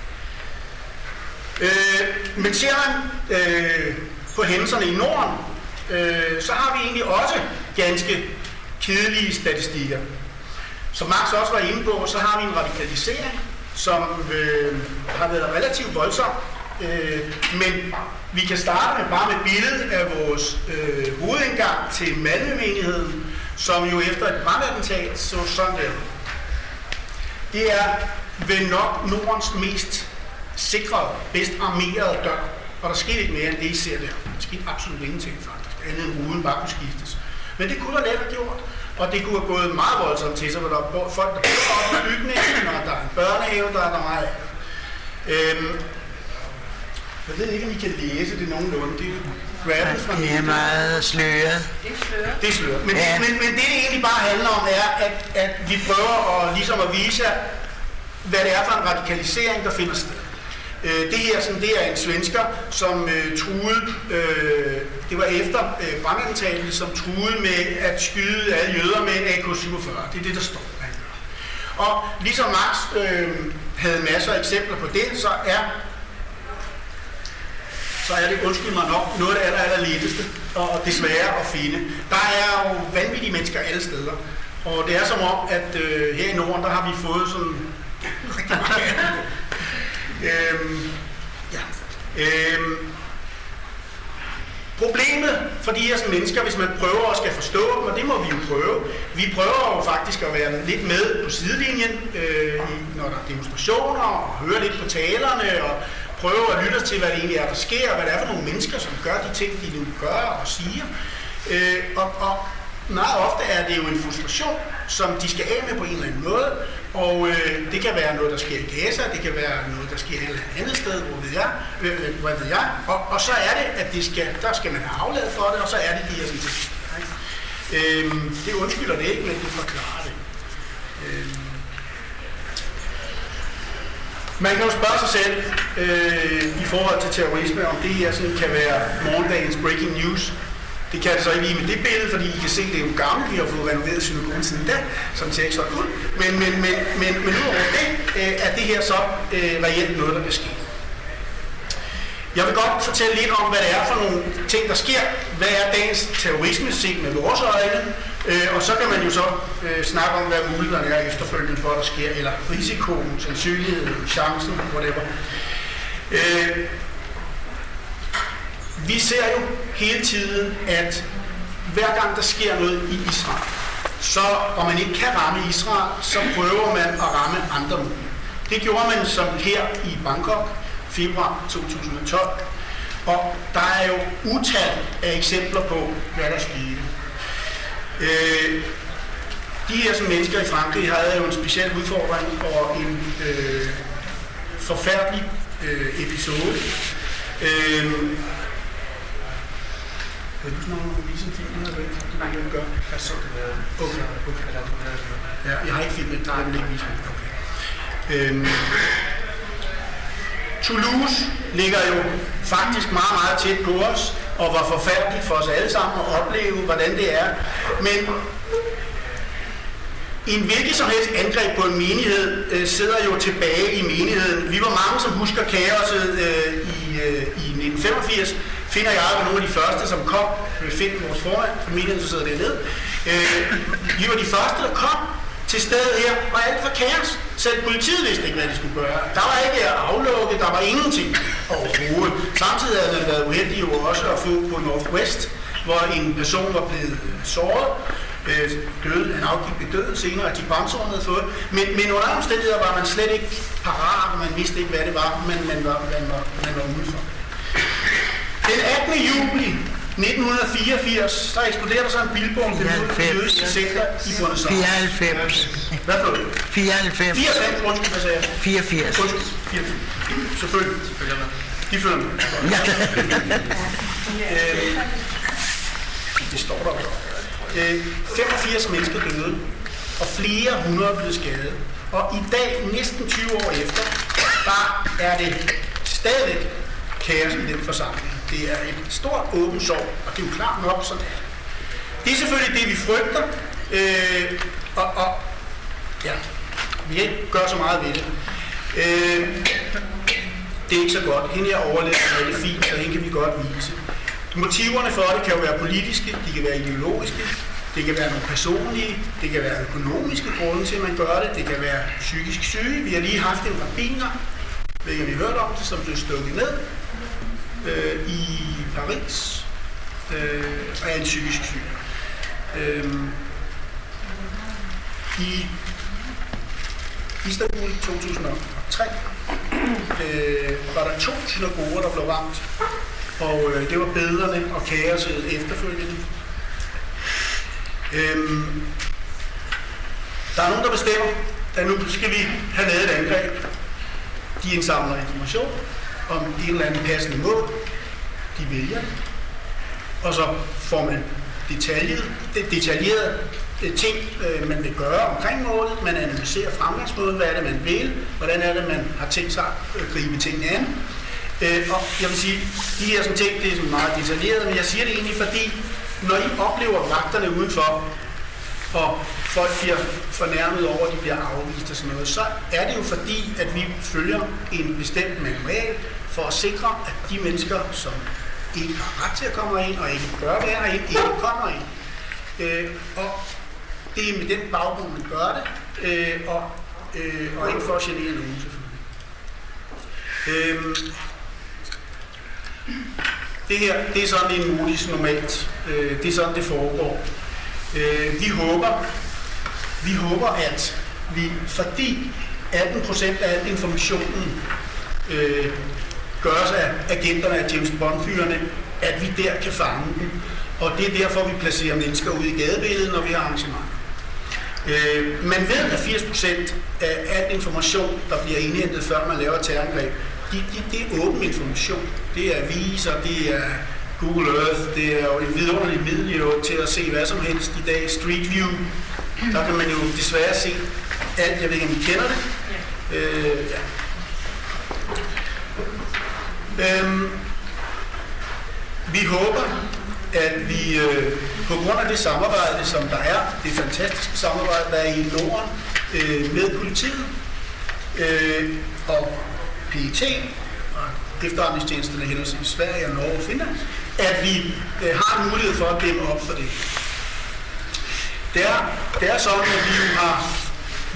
Øh, men ser man øh, på hændelserne i Norden, øh, så har vi egentlig også ganske kedelige statistikker. Som Max også var inde på, så har vi en radikalisering, som øh, har været relativt voldsom. Øh, men vi kan starte med bare med billedet af vores øh, hovedindgang til Malmø-menigheden, som jo efter et brandattentat så sådan der. Det er vel nok Nordens mest sikrede, bedst armerede dør. Og der skete ikke mere end det, I ser der. Der skete absolut ingenting faktisk, andet end ruden bare kunne skiftes. Men det kunne der let have gjort, og det kunne have gået meget voldsomt til sig, hvor der er folk, der bor op i bygningen, og der er en børnehave, der er der meget af. Øhm, jeg ved ikke, om I kan læse det nogenlunde. Det er grabbet fra det er meget sløret. Det er sløret. Det er sløret. Men, ja. men, men det, det egentlig bare handler om, er, at, at vi prøver at, ligesom at vise jer, hvad det er for en radikalisering, der finder sted. Øh, det her sådan, det er en svensker, som øh, truede, øh, det var efter øh, brandattentatet, som truede med at skyde alle jøder med en A K syvogfyrre. Det er det, der står. Og ligesom Max øh, havde masser af eksempler på det, så er, så er det, undskyld mig nok, noget af det aller, aller letteste og, og desværre at finde. Der er jo vanvittige mennesker alle steder. Og det er som om, at øh, her i Norden, der har vi fået sådan rigtig mange af dem. Øhm, ja. øhm, problemet for de her sådan, mennesker, hvis man prøver at skal forstå dem, og det må vi jo prøve, vi prøver jo faktisk at være lidt med på sidelinjen, øh, når der er demonstrationer, og høre lidt på talerne, og prøve at lytte os til, hvad det egentlig er, der sker, og hvad det er for nogle mennesker, som gør de ting, de nu gør og siger. Øh, og, og meget ofte er det jo en frustration, som de skal af med på en eller anden måde, og øh, det kan være noget, der sker i Gaza, det kan være noget, der sker et eller andet sted, hvor ved jeg, øh, hvad ved jeg, og, og så er det, at det skal, der skal man have afladet for det, og så er det de her sådan ting. Øh, det undskylder det ikke, men det forklarer det. Øh, Man kan jo spørge sig selv øh, i forhold til terrorisme, om det her sådan kan være morgendagens breaking news. Det kan det så ikke lige med det billede, fordi I kan se, det er jo gammelt. Vi har fået renoveret synagogen siden da, som ser ikke så ud. Men, men, men, men, men udover det, øh, er det her så øh, reelt noget, der vil ske. Jeg vil godt fortælle lidt om, hvad det er for nogle ting, der sker. Hvad er dagens terrorisme set med vores øjne? Øh, og så kan man jo så øh, snakke om, hvad mulighederne er efterfølgende for, at der sker, eller risikoen, sandsynligheden, chancen, whatever. Øh, vi ser jo hele tiden, at hver gang der sker noget i Israel, så, og man ikke kan ramme Israel, så prøver man at ramme andre mål. Det gjorde man som her i Bangkok, februar to tusind og tolv. Og der er jo utal af eksempler på, hvad der skete. Øh, de her som mennesker i Frankrig havde jo en speciel udfordring og en øh, forfærdelig øh, episode. Øh, Kan du snakke om at vise en film her, eller ikke? Nej, jeg vil gøre. Jeg så det været. Okay, okay. Ja, jeg har ikke filmet, der vil ikke vise mig. Okay. Øhm. Toulouse ligger jo faktisk meget, meget tæt på os, og var forfærdeligt for os alle sammen at opleve, hvordan det er. Men en hvilket som helst angreb på en menighed øh, sidder jo tilbage i menigheden. Vi var mange, som husker kaoset øh, i, øh, i nitten femogfirs. Finder jeg var nogle af de første, som kom. Vi finder vores formand, familien, så sidder dernede. Øh, vi var de første, der kom til stedet her, og alt var kaos. Selv politiet vidste ikke, hvad de skulle gøre. Der var ikke aflukket, der var ingenting overhovedet. Samtidig havde man været uheldig jo også at få på Northwest, hvor en person var blevet såret, øh, døde, han afgik ved døden senere, at de bremserne havde fået. Men, men under omstændigheder var man slet ikke parat, og man vidste ikke, hvad det var, men man var, man var, man var udenfor. Den attende juli nitten fireogfirs, der eksploderer der så en billboard til det jødiske center i Buenos Aires. fireoghalvfems. Hvad for det? fireoghalvfems. fireoghalvfems, undskyld, hvad sagde jeg? fireogfirs. Undskyld, fireogfirs. Selvfølgelig. De følger med. Ja. øh, det står der også. Øh, femogfirs mennesker døde, og flere hundrede blev skadet. Og i dag, næsten tyve år efter, der er det stadig kaos i den forsamling. Det er et stort åbent sorg, og det er jo klart nok, sådan er det. Det er selvfølgelig det, vi frygter, øh, og, og ja, vi kan ikke gøre så meget ved det. Øh, det er ikke så godt. Hende her overlever er det fint, så hende kan vi godt vise. Motiverne for det kan jo være politiske, de kan være ideologiske, det kan være nogle personlige, det kan være økonomiske grunde til, at man gør det, det kan være psykisk syge. Vi har lige haft en rabbiner, hvilket vi har hørt om det, som blev stukket ned øh, i Paris, øh, og er en psykisk syg. Øh, I Istanbul to tusind og tre øh, var der to synagoger, der blev ramt, og øh, det var billederne og kaoset efterfølgende. Øh, der er nogen, der bestemmer, at nu skal vi have lavet et angreb. De indsamler information om en eller anden passende mål. De vælger det. Og så får man detaljet, detaljerede ting, man vil gøre omkring målet. Man analyserer fremgangsmåden. Hvad er det, man vil? Hvordan er det, man har tænkt sig at gribe tingene an? Og jeg vil sige, de her sådan ting, det er sådan meget detaljeret, men jeg siger det egentlig, fordi når I oplever vagterne udenfor, og folk bliver fornærmet over, at de bliver afvist og sådan noget, så er det jo fordi, at vi følger en bestemt manual for at sikre, at de mennesker, som ikke har ret til at komme ind og ikke bør være ind, ikke kommer ind. Øh, og det er med den baggrund, man gør det, øh, og, øh, og ikke for at genere nogen selvfølgelig. Øh, det her, det er sådan en modis normalt. Øh, det er sådan, det foregår. Øh, vi håber, vi håber, at vi, fordi atten procent af al informationen øh, gøres af agenterne af James Bond-fyrene, at vi der kan fange dem. Og det er derfor, vi placerer mennesker ude i gadebilledet, når vi har arrangementer. Øh, man ved, at firs procent af al information, der bliver indhentet, før man laver terrorangreb, det de, de er åben information. Det er aviser, det er Google Earth, det er jo et vidunderligt middel jo, til at se hvad som helst i dag. Street View, der kan man jo desværre se alt. Jeg ved ikke, om I kender det. Øh, ja. øhm, vi håber, at vi øh, på grund af det samarbejde, som der er, det fantastiske samarbejde, der er i Norden øh, med politiet øh, og P E T og efterretningstjenesterne henholdsvis i Sverige og Norge og Finland, at vi øh, har en mulighed for at dæmme op for det. Det er, det er sådan, at vi jo har,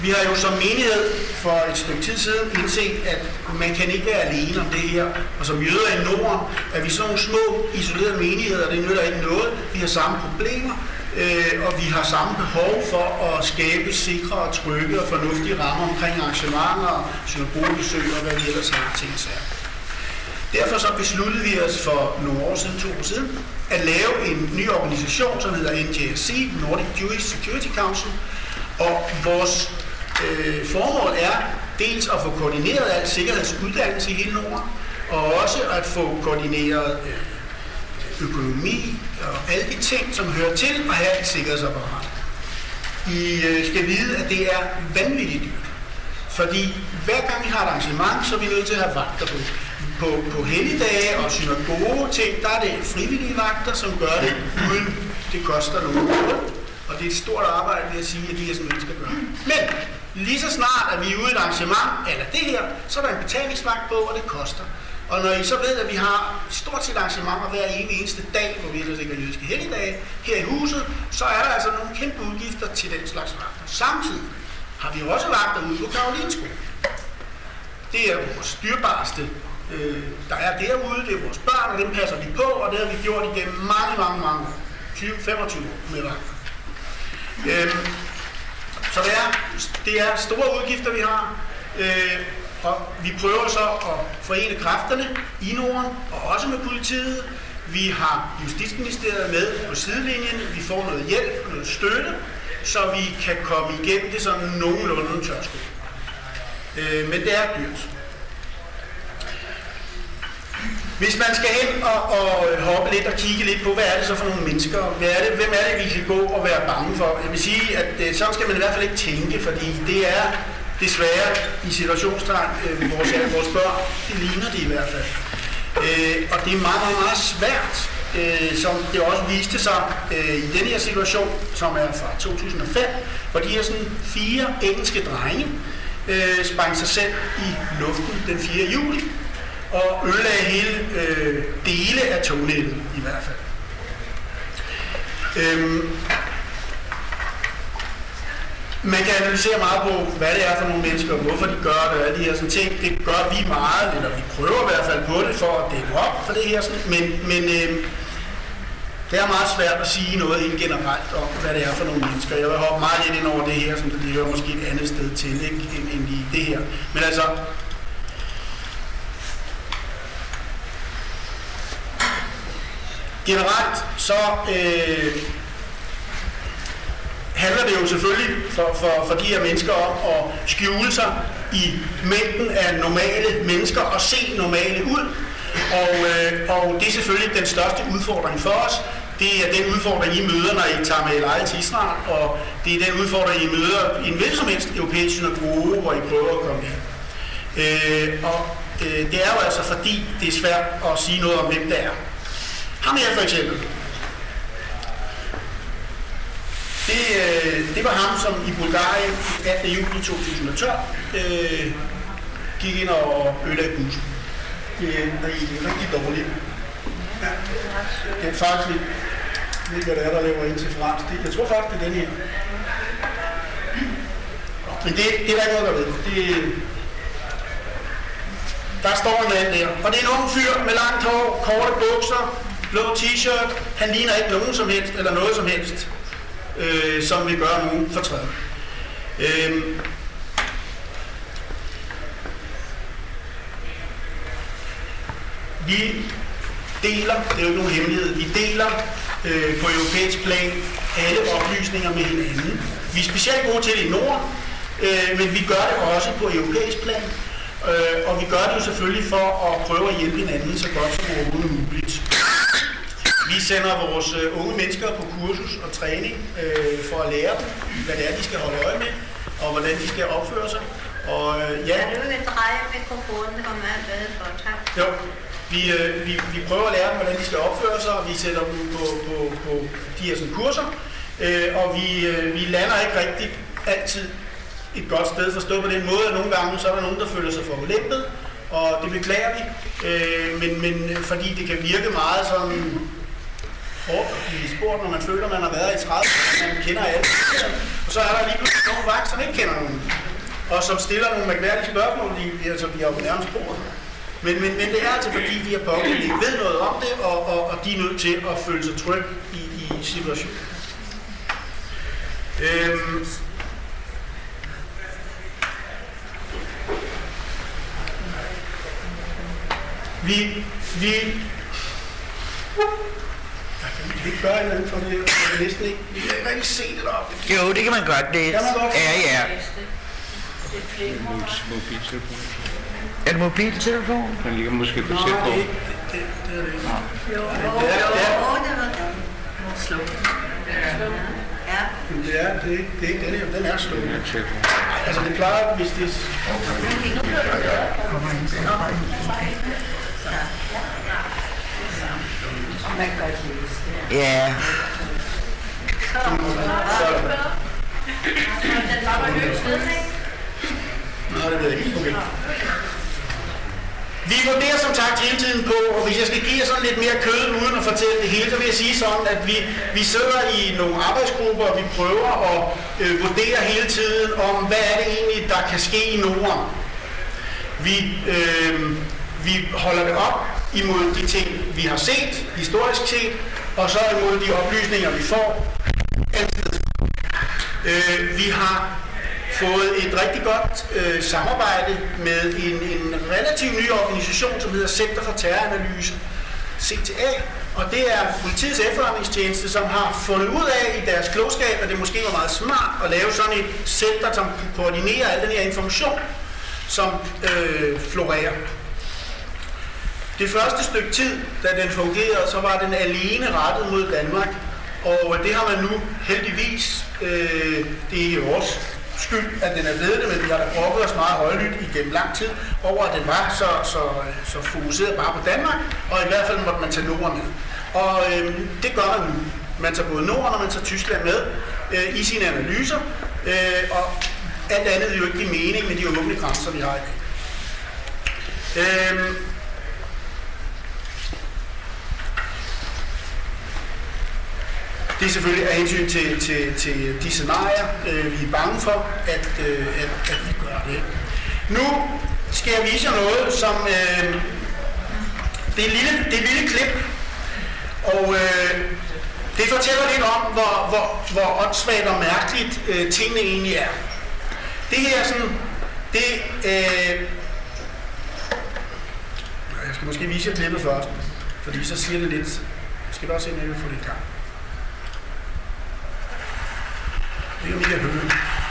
Vi har jo som menighed for et stykke tid siden indset, at man kan ikke være alene om det her. Og som jøder i Norden er vi sådan nogle små, isolerede menigheder, og det nytter ikke noget. Vi har samme problemer, øh, og vi har samme behov for at skabe sikre og trygge og fornuftige rammer omkring arrangementer, synagogebesøg og hvad vi ellers har tænkt sig. Derfor så besluttede vi os for nogle år siden, to år siden, at lave en ny organisation, som hedder N J S C, Nordic Jewish Security Council. Og vores øh, formål er dels at få koordineret al sikkerhedsuddannelse i hele Norden, og også at få koordineret øh, økonomi og alle de ting, som hører til at have et sikkerhedsapparat. I øh, skal vide, at det er vanvittigt dyrt. Fordi hver gang vi har et arrangement, så er vi nødt til at have vagter på. På, på helligdage og synagoge ting, der er det frivillige vagter, som gør det, uden det koster noget. Og det er et stort arbejde, vil jeg sige, at de her mennesker gør. Men lige så snart, at vi er ude i et arrangement, eller det her, så er der en betalingsvagt på, og det koster. Og når I så ved, at vi har stort set arrangementer hver evig eneste dag, hvor vi ellers ikke har jødiske helligdage, her i huset, så er der altså nogle kæmpe udgifter til den slags vagter. Samtidig har vi også vagter ude på Karolinsko. Det er vores dyrbareste, øh, der er derude, det er vores børn, og dem passer vi på, og det har vi gjort igennem mange, mange, mange år. tyve til femogtyve år med vagter. Øhm, så det er, det er store udgifter, vi har, øh, og vi prøver så at forene kræfterne i Norden, og også med politiet. Vi har Justitsministeriet med på sidelinjen, vi får noget hjælp, noget støtte, så vi kan komme igennem det sådan nogenlunde tørskud. Øh, men det er dyrt. Hvis man skal hen og, og hoppe lidt og kigge lidt på, hvad er det så for nogle mennesker? Hvad er det, hvem er det, vi kan gå og være bange for? Jeg vil sige, at øh, sådan skal man i hvert fald ikke tænke, fordi det er desværre i situationstegn øh, vores, vores børn. Det ligner det i hvert fald. Øh, og det er meget, meget, meget svært, øh, som det også viste sig øh, i denne her situation, som er fra to tusind og fem, hvor de her sådan fire engelske drenge øh, sprang sig selv i luften den fjerde juli. Og ødelagde hele øh, dele af tognettet i hvert fald. Øhm, man kan analysere meget på, hvad det er for nogle mennesker, og hvorfor de gør det, og alle de her sådan ting. Det gør vi meget, eller vi prøver i hvert fald på det, for at dække op for det her. Sådan. Men, men øh, det er meget svært at sige noget helt generelt om, hvad det er for nogle mennesker. Jeg vil hoppe meget lidt ind over det her, som det ligger måske et andet sted til, ikke, end, end i det her. Men altså, generelt så øh, handler det jo selvfølgelig for, for, for de her mennesker om at skjule sig i mængden af normale mennesker og se normale ud. Og, øh, og det er selvfølgelig den største udfordring for os. Det er den udfordring, I møder, når I tager med leje til Israel, og det er den udfordring, I møder i en hvilken som helst europæisk synagoge, hvor I prøver at komme hen. Øh, og øh, det er jo altså fordi, det er svært at sige noget om, hvem det er. Ham her for eksempel. Det, øh, det var ham, som i Bulgarien attende juli to tusind og tolv øh, gik ind og ødelagde bussen. Det er rigtig dårligt. Ja. Det er faktisk lidt, jeg ved ikke, hvad det er, der laver ind til fransk. Jeg tror faktisk, det er den her. Men det, det er der ikke noget, der ved. Det, der står en mand der. Og det er en ung fyr med langt hår, korte bukser, blå t-shirt. Han ligner ikke nogen som helst, eller noget som helst, øh, som vil gøre nogen fortræd. Øh, vi deler, det er jo ikke nogen hemmelighed, vi deler øh, på europæisk plan alle oplysninger med hinanden. Vi er specielt gode til det i Norden, øh, men vi gør det også på europæisk plan. Øh, og vi gør det jo selvfølgelig for at prøve at hjælpe hinanden så godt som overhovedet muligt. Vi sender vores øh, unge mennesker på kursus og træning øh, for at lære dem, hvad det er, de skal holde øje med, og hvordan de skal opføre sig. Og øh, ja... Kan du vil dreje mikrofonen, det kommer meget bedre for, tak. Jo, vi, øh, vi, vi prøver at lære dem, hvordan de skal opføre sig, og vi sætter dem på, på, på de her sådan, kurser. Øh, og vi, øh, vi lander ikke rigtig altid et godt sted forstået på den måde, at nogle gange så er der nogen, der føler sig forulæmpet, og det beklager vi, øh, men, men fordi det kan virke meget sådan hårdt at blive spurgt, når man føler, at man har været i tredive år, man kender alle. Og så er der lige pludselig nogle vagt, som ikke kender nogen. Og som stiller nogle mærkværdige spørgsmål, de altså, bliver jo nærmest spurgt. Men, men, men det er altså fordi, de er pågældende, ikke ved noget om det, og, og, og de er nødt til at føle sig tryg i, i situationen. Øhm. Vi, vi, vi kan ikke gøre et eller andet for det, jeg kan næsten ikke, vi kan ikke rigtig se det deroppe. Jo, det kan man godt, det Kan man godt? ja, ja. Mobiltelefon. Er det mobiltelefon? Den ligger måske på Nå, sæt på. det er ikke, det, det, det er det ikke. Jo, Det er, det er, det var den. Slå. Ja. men det er, det er, ikke- det er ikke den her, den er slået. Den er tæt på. Altså det plejer, hvis det Ja. Nå, det ved jeg ikke. Okay. Vi vurderer som sagt hele tiden på, og hvis jeg skal give jer sådan lidt mere kød uden at fortælle det hele, så vil jeg sige sådan, at vi, vi sidder i nogle arbejdsgrupper, og vi prøver at øh, vurdere hele tiden om, hvad er det egentlig, der kan ske i Norden. Vi, øh, vi holder det op imod de ting, vi har set, historisk set, og så imod de oplysninger, vi får altid. Øh, vi har fået et rigtig godt øh, samarbejde med en, en relativt ny organisation, som hedder Center for Terroranalyse, C T A, og det er politiets efterretningstjeneste, som har fundet ud af i deres klogskab, at det måske var meget smart at lave sådan et center, som koordinerer al den her information, som øh, florerer. Det første stykke tid, da den fungerede, så var den alene rettet mod Danmark, og det har man nu heldigvis, øh, det er vores skyld, at den er blevet det, men vi har da brokket os meget højlydt igennem lang tid over, at den var så, så, så fokuseret bare på Danmark, og i hvert fald måtte man tage Norden med. Og øh, det gør man nu. Man tager både Norden og man tager Tyskland med øh, i sine analyser, øh, og alt andet vil jo ikke give mening med de åbne grænser, vi har i dag. Øh, Det er selvfølgelig af hensyn til, til, til de scenarier, øh, vi er bange for, at, øh, at, at vi gør det. Nu skal jeg vise jer noget, som øh, det er et lille, det er et lille klip, og øh, det fortæller lidt om, hvor, hvor, hvor åndssvagt og mærkeligt øh, tingene egentlig er. Det her er sådan, det, øh, jeg skal måske vise jer klippet først, fordi så siger det lidt, jeg skal bare se, om jeg kan få det i gang. Det er jo ikke at høre.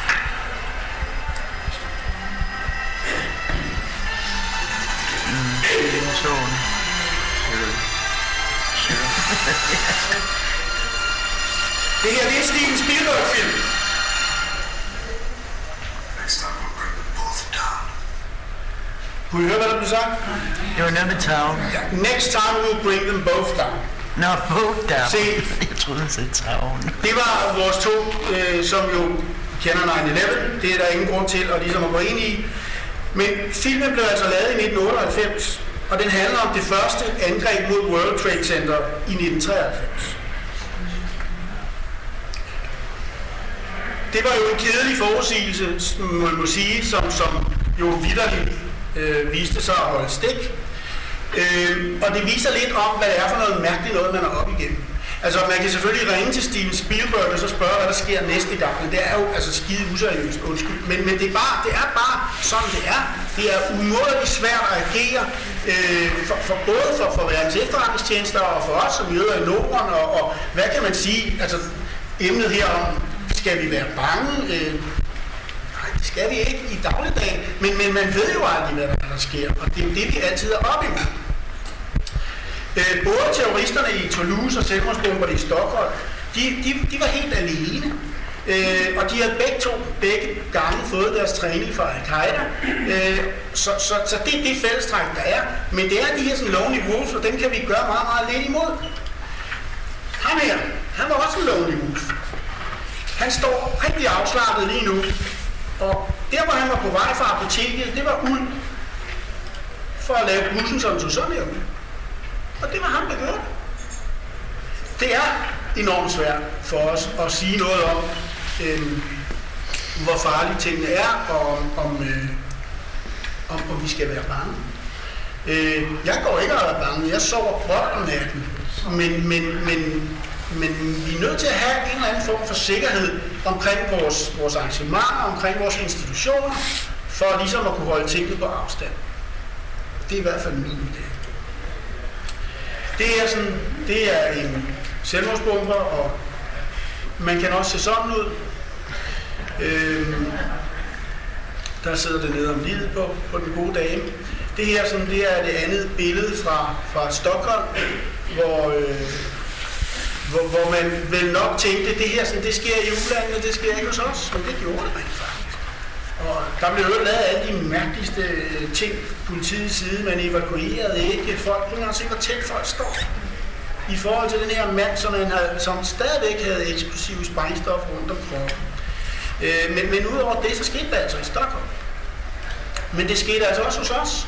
Det her, det er en Steven Spielberg-film. Kunne I høre, hvad der blev sagt? Det var noget med town. Next time we'll bring them both down. Nå, both down. Se. Jeg troede, han sagde town. Det var vores to, øh, som jo kender nine eleven. Det er der ingen grund til at ligesom at gå ind i. Men filmen blev altså lavet i nitten otteoghalvfems, og den handler om det første angreb mod World Trade Center i nitten treoghalvfems. Det var jo en kedelig forudsigelse, man må sige, som, som jo vitterligt øh, viste sig at holde stik. Øh, og det viser lidt om, hvad det er for noget mærkeligt noget, man er op igennem. Altså, man kan selvfølgelig ringe til Steven Spielberg og så spørge, hvad der sker næste gang, men det er jo altså skide useriøst, undskyld. Men, men det, er bare, det er bare sådan, det er. Det er umådeligt svært at agere, øh, for, for både for, for verdens efterretningstjenester og for os, som jøder i Norden, og, og hvad kan man sige, altså emnet her om, skal vi være bange? Øh, nej, det skal vi ikke i dagligdagen, men, men man ved jo aldrig, hvad der, der sker, og det er jo det, vi altid er op imod. Øh, både terroristerne i Toulouse og selvmordsbomberne i Stockholm, de, de, de var helt alene. Øh, og de havde begge to, begge gange fået deres træning fra Al-Qaida. Øh, så, så, så det er det fællestræk, der er. Men det er de her sådan lonely wolves, og dem kan vi gøre meget, meget lidt imod. Ham her, han var også en lonely wolf. Han står rigtig afslappet lige nu. Og der, hvor han var på vej fra apoteket, det var uld for at lave bussen, som så sådan her ud. Og det var ham, der gjorde det. det er enormt svært for os at sige noget om, øh, hvor farlige tingene er, og om, om, øh, om, om vi skal være bange. Øh, jeg går ikke og er bange, jeg sover godt om natten, men, men, men, men vi er nødt til at have en eller anden form for sikkerhed omkring vores, vores arrangementer, omkring vores institutioner, for ligesom at kunne holde tingene på afstand. Det er i hvert fald min idé. Det er, sådan, det er en selvmordsbomber, og man kan også se sådan ud. Øhm, der sidder det nede om livet på, på den gode dame. Det her sådan, det er det andet billede fra, fra Stockholm, hvor, øh, hvor, hvor man vel nok tænkte, det her sådan, det sker i udlandet, det sker ikke hos os, men det gjorde det rent faktisk. Og der blev jo lavet alle de mærkeligste ting på politiets side, man evakuerede ikke folk, kunne man se, hvor tæt folk står. I forhold til den her mand, som, han havde, som stadigvæk havde eksplosive sprængstof rundt om kroppen. Øh, men, men udover det, så skete det altså i Stockholm. Men det skete altså også hos os.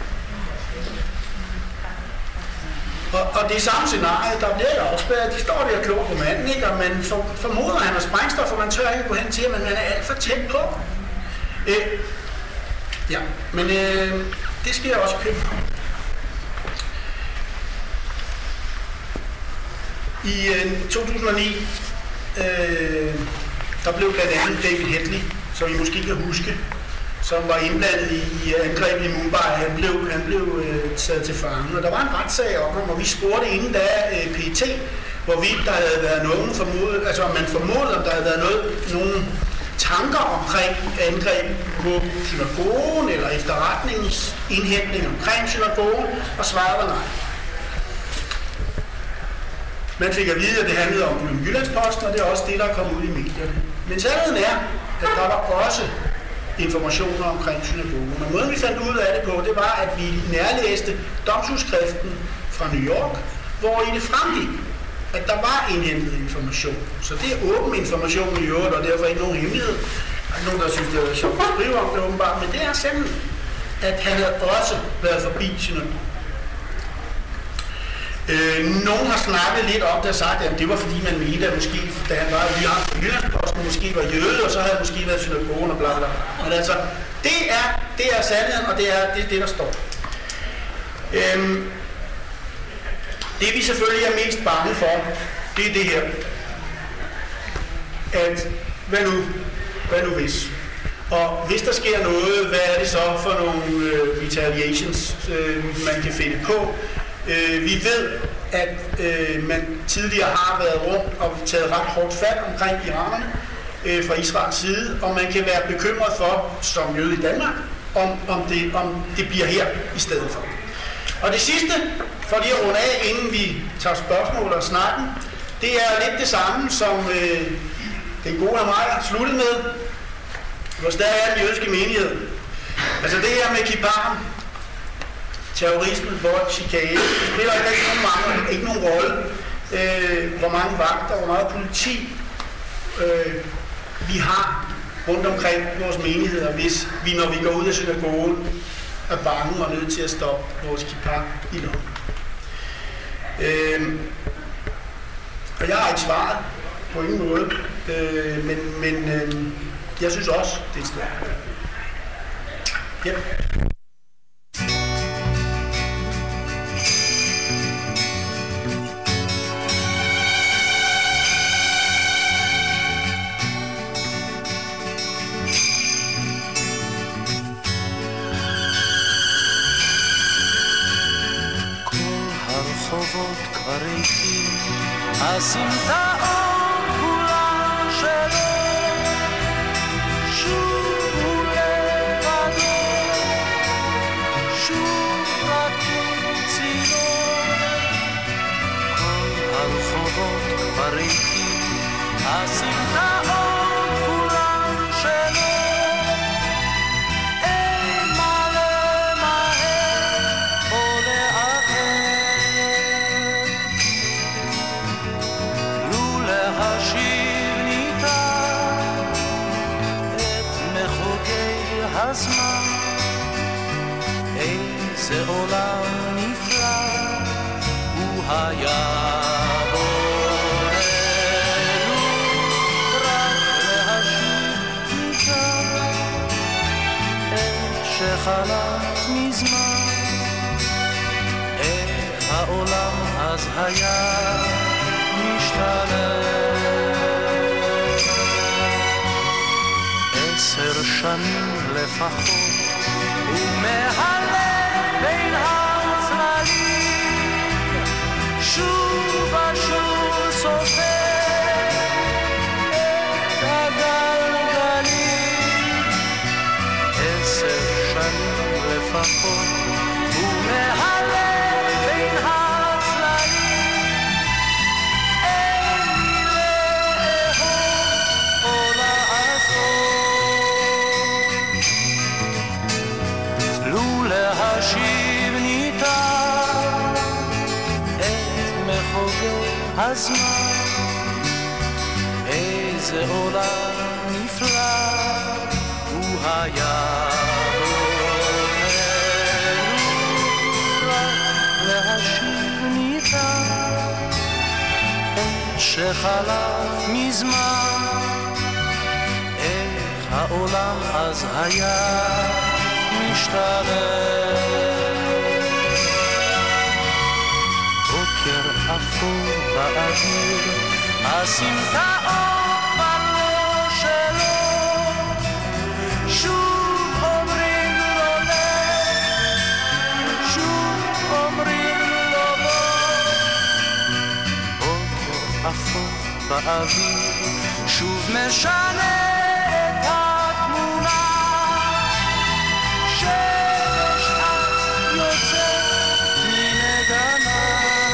Og, og det er samme scenarie, der bliver jo afspærret. De står der og klog på manden, ikke? Og man for, formoder, han har sprængstof, og man tør ikke gå hen til, men man er alt for tæt på. Øh, ja, men øh, det sker også i København. I øh, to tusind og ni, øh, der blev blandt andet David Headley, som I måske kan huske, som var indblandet i, i angrebet i Mumbai. Han blev, han blev øh, taget til fange, og der var en retssag om ham, og vi spurgte inden da øh, P E T, hvorvidt der havde været nogen formodet, altså om man formodede, om der havde været noget, nogen tanker omkring angreb på synagogen, eller efterretningens indhentning omkring synagogen, og svarede var nej. Man fik at vide, at det handlede om Jyllandsposten, og det er også det, der er kommet ud i medierne. Men sandheden er, at der var også informationer omkring synagogen. Og måden vi fandt ud af det på, det var, at vi nærlæste domsudskriften fra New York, hvor i det fremgik, at der var indhentet information. Så det er åben information i øvrigt, og derfor ikke nogen hemmelighed. Der er ikke nogen, der synes, det var sjovt at skrive om det åbenbart, men det er simpelthen, at han havde også været forbi synagogen. Øh, nogen har snakket lidt om det og sagt, at det var fordi man mente, at måske, da han var i Jyllandsposten, måske var jøde, og så havde måske været synagogen og bla bla. Men altså, det er, det er sandheden, og det er det, det der står. Øhm, det vi selvfølgelig er mest bange for, det er det her. At, hvad nu, hvad nu hvis? Og hvis der sker noget, hvad er det så for nogle øh, retaliations, øh, man kan finde på? Øh, vi ved, at øh, man tidligere har været rundt og taget ret hårdt fat omkring iranerne øh, fra Israels side, og man kan være bekymret for, som jøde i Danmark, om, om, det, om det bliver her i stedet for. Og det sidste, for lige at runde af, inden vi tager spørgsmål og snakken, det er lidt det samme, som øh, den gode af mig sluttede med, hvor stærk er den jødiske menighed. Altså det her med kipparen, terrorisme, vold, chikane, det spiller ikke nogen, mange, ikke nogen rolle, øh, hvor mange vagter, hvor meget politi øh, vi har rundt omkring vores menigheder, hvis vi, når vi går ud af synagogen, er bange og nødt til at stoppe vores kippar i lommen. Øh, og jeg har ikke svaret på ingen måde, øh, men, men øh, jeg synes også, det er svært. Yep. הסמטאות כולן שלו, שוב לבדו, שוב רק צילו. כל הרחובות כבר ריקים, הסמטאות כולן שלו. אין מה למהר או לאחר, להשיב ניתן את מחוגי הזמן. איזה עולם נפלא הוא היה בו. שחלף מזמן, איך העולם אז היה משתנה. עשר שנים לפחות ומהלך בין הצללים, שוב ושוב סופר את הגלגלים. עשר שנים לפחות ומהלך בין הצללים, אין לי לאהוב או לעשות, לו להשיב ניתן את מחוגי הזמן. איזה עולם נפלא הוא היה שחלף מזמן, איך העולם אז היה משתנה. בוקר אפור באוויר, הסמטאות כבר לא שלו, שוב אומרים לו לך, שוב אומרים לו בוא. בוקר אפור באוויר שוב משנה את התמונה, שמש את יוצאת מנגנה.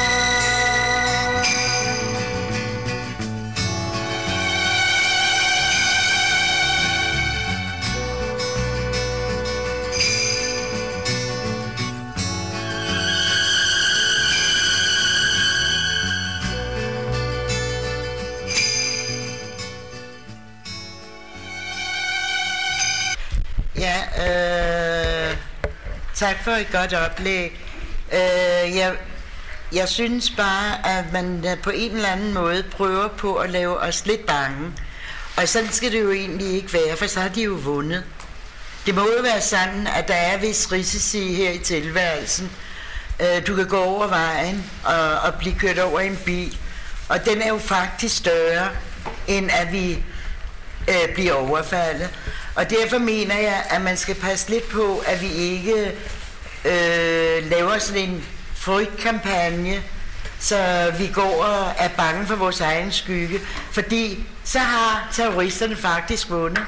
Ja, øh, tak for et godt oplæg. Øh, jeg, jeg synes bare, at man på en eller anden måde prøver på at lave os lidt bange. Og sådan skal det jo egentlig ikke være, for så har de jo vundet. Det må jo være sådan, at der er vist risici her i tilværelsen. Øh, du kan gå over vejen og, og blive kørt over i en bil, og den er jo faktisk større, end at vi øh, bliver overfaldet. Og derfor mener jeg, at man skal passe lidt på, at vi ikke øh, laver sådan en frygtkampagne, så vi går og er bange for vores egen skygge. Fordi så har terroristerne faktisk vundet.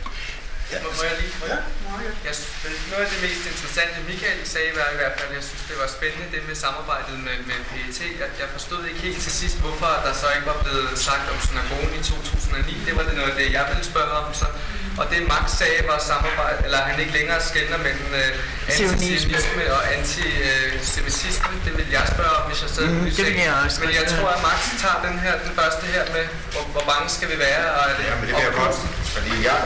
Ja, må jeg lige? Ja. Jeg, noget af det mest interessante, Michael sagde, var i hvert fald, jeg synes, det var spændende, det med samarbejdet med, med P E T. Jeg, jeg forstod ikke helt til sidst, hvorfor der så ikke var blevet sagt om synagogen i to tusind og ni. Det var det noget af det, jeg ville spørge om. Så. Og det Max sagde var samarbejde, eller han ikke længere skelner mellem øh, antisemitisme og antisemitisme. Det vil jeg spørge om, hvis jeg sidder mm, det vil jeg også. Men jeg tror, at Max tager den her, den første her med, hvor, hvor mange skal vi være? Og, ja, men det vil jeg godt, fordi jeg,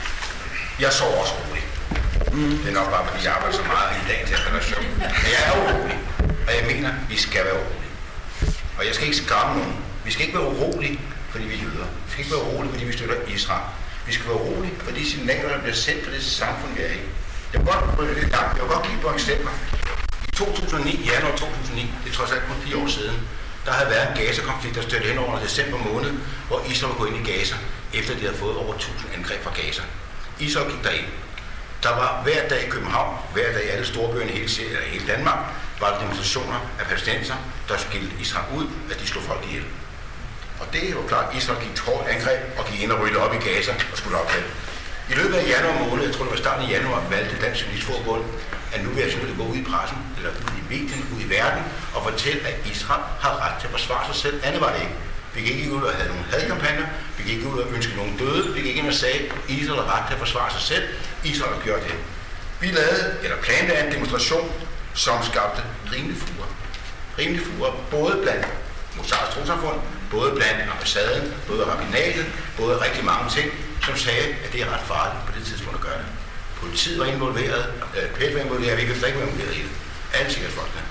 jeg sover også roligt. Mm. Det er nok bare, fordi jeg arbejder så meget i dagens relation. Men jeg er urolig, og jeg mener, vi skal være urolige. Og jeg skal ikke skræmme nogen. Vi skal ikke være urolige, fordi vi er jøder. Vi skal ikke være urolige, fordi vi støtter Israel. Vi skal være urolige, fordi signalerne bliver sendt for det samfund, vi er i. Jeg vil godt prøve det gang. Jeg vil godt give på eksempler. I to tusind og ni, januar to tusind og ni, det er trods alt kun fire år siden, der havde været en Gaza-konflikt, der stødte hen over december måned, hvor Israel var gået ind i Gaza, efter de havde fået over tusind angreb fra Gaza. Israel gik derind. Der var hver dag i København, hver dag i alle storbyerne i hele, hele Danmark, var der demonstrationer af palæstinenser, der skilte Israel ud, at de slog folk ihjel. Og det er jo klart, at Israel gik et hårdt angreb og gik ind og ryddede op i Gaza og skulle ophæve. I løbet af januar måned, jeg tror det var starten i januar, valgte Dansk Journalistforbund, at nu vil jeg simpelthen gå ud i pressen, eller ud i medierne, ud i verden, og fortælle, at Israel har ret til at forsvare sig selv. Andet var det ikke. Vi gik ikke ud og havde nogle hadkampagner, vi gik ikke ud og ønskede nogen døde, vi gik ind og sagde, at Israel har ret til at forsvare sig selv. Israel har gjort det. Vi lavede, eller planlagde en demonstration, som skabte rimelig fure. Rimelig fure, både blandt Mossads trossamfund, både blandt ambassaden, både rabbinatet, både rigtig mange ting, som sagde, at det er ret farligt på det tidspunkt at gøre det. Politiet var involveret, P E T var involveret, vi kan slet ikke være involveret i det. Alle sikkerhedsfolkene.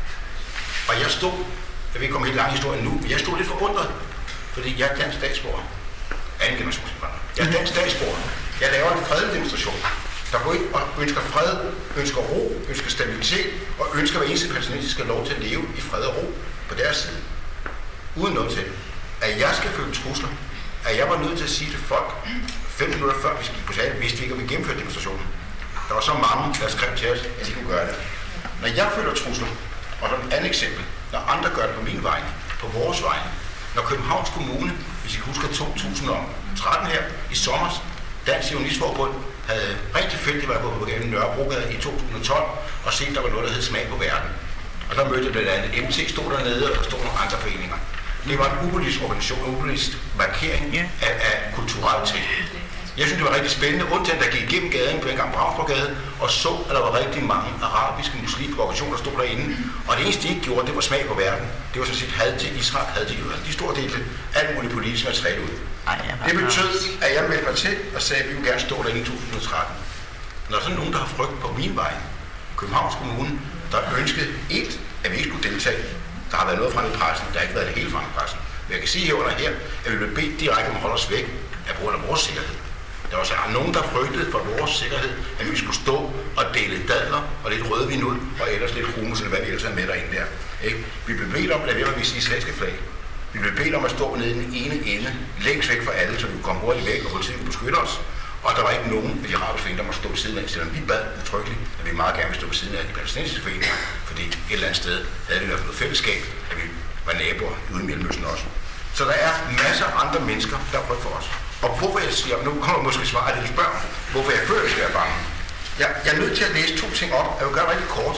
Og jeg stod, jeg vil ikke komme helt lang historie nu, men jeg stod lidt forundret, fordi jeg er dansk statsborger. Anden generationsindvandrer. Jeg er dansk statsborger. Jeg laver en fredelig demonstration. der går ind og ønsker fred, ønsker ro, ønsker stabilitet, og ønsker, at hver eneste palæstinenser skal have lov til at leve i fred og ro på deres side. Uden noget til, at jeg skal føle trusler, at jeg var nødt til at sige til folk, fem minutter før vi gik på tale, vidste vi ikke, at vi gennemførte demonstrationen. Der var så mange, der skrev til os, at de kunne gøre det. Når jeg føler trusler, og der er et andet eksempel, når andre gør det på min vej, på vores vej, når Københavns Kommune, hvis I husker to tusind og tretten her, i sommer, Dansk Zionistforbund havde rigtig tilfældigt været på gaden Nørrebrogade i to tusind og tolv og set, der var noget, der hed Smag på Verden. Og der mødte blandt andet M T stod dernede, og der stod nogle andre foreninger. Det var en upolitisk organisation, en upolitisk markering af, af kulturelle ting. Jeg synes, det var rigtig spændende, undtagen der gik igennem gaden på en gang Braunsborggade, og så, at der var rigtig mange arabiske muslimske organisationer, der stod derinde. Og det eneste, de ikke gjorde, det var Smag på Verden. Det var sådan set had til Israel, had til jøderne. De stod og delte alt muligt politisk materiale ud. Det betød, at jeg meldte mig til og sagde, at vi ville gerne stå derinde i to tusind og tretten. Når sådan nogen, der har frygt på min vej, Københavns Kommune, der ønskede helt, at vi ikke skulle deltage. Der har været noget fra i pressen, der har ikke været det hele fra i pressen. Men jeg kan sige herunder her, at vi blev bedt direkte om at holde os væk af grund af vores sikkerhed. Der var så nogen, der frygtede for vores sikkerhed, at vi skulle stå og dele dadler og lidt rødvin ud, og ellers lidt hummus, eller hvad vi ellers havde med derinde der. Ikke? Vi blev bedt om at lade være med at vise israelske flag. Vi blev bedt om at stå nede i den ene ende, længst væk fra alle, så vi kunne komme hurtigt væk, og politiet kunne beskytte os. Og der var ikke nogen af de arabiske foreninger, der måtte stå ved siden af, selvom vi bad udtrykkeligt, at vi meget gerne ville stå ved siden af de palæstinensiske foreninger, fordi et eller andet sted havde vi i hvert fald noget fællesskab, at vi var naboer ude i Mellemøsten også. Så der er masser af andre mennesker, der er frygt for os. Og hvorfor jeg siger, nu kommer måske svaret, at du spørger, hvorfor jeg føler, at jeg skal være bange. Jeg, jeg er nødt til at læse to ting op, og jeg vil gøre det rigtig kort.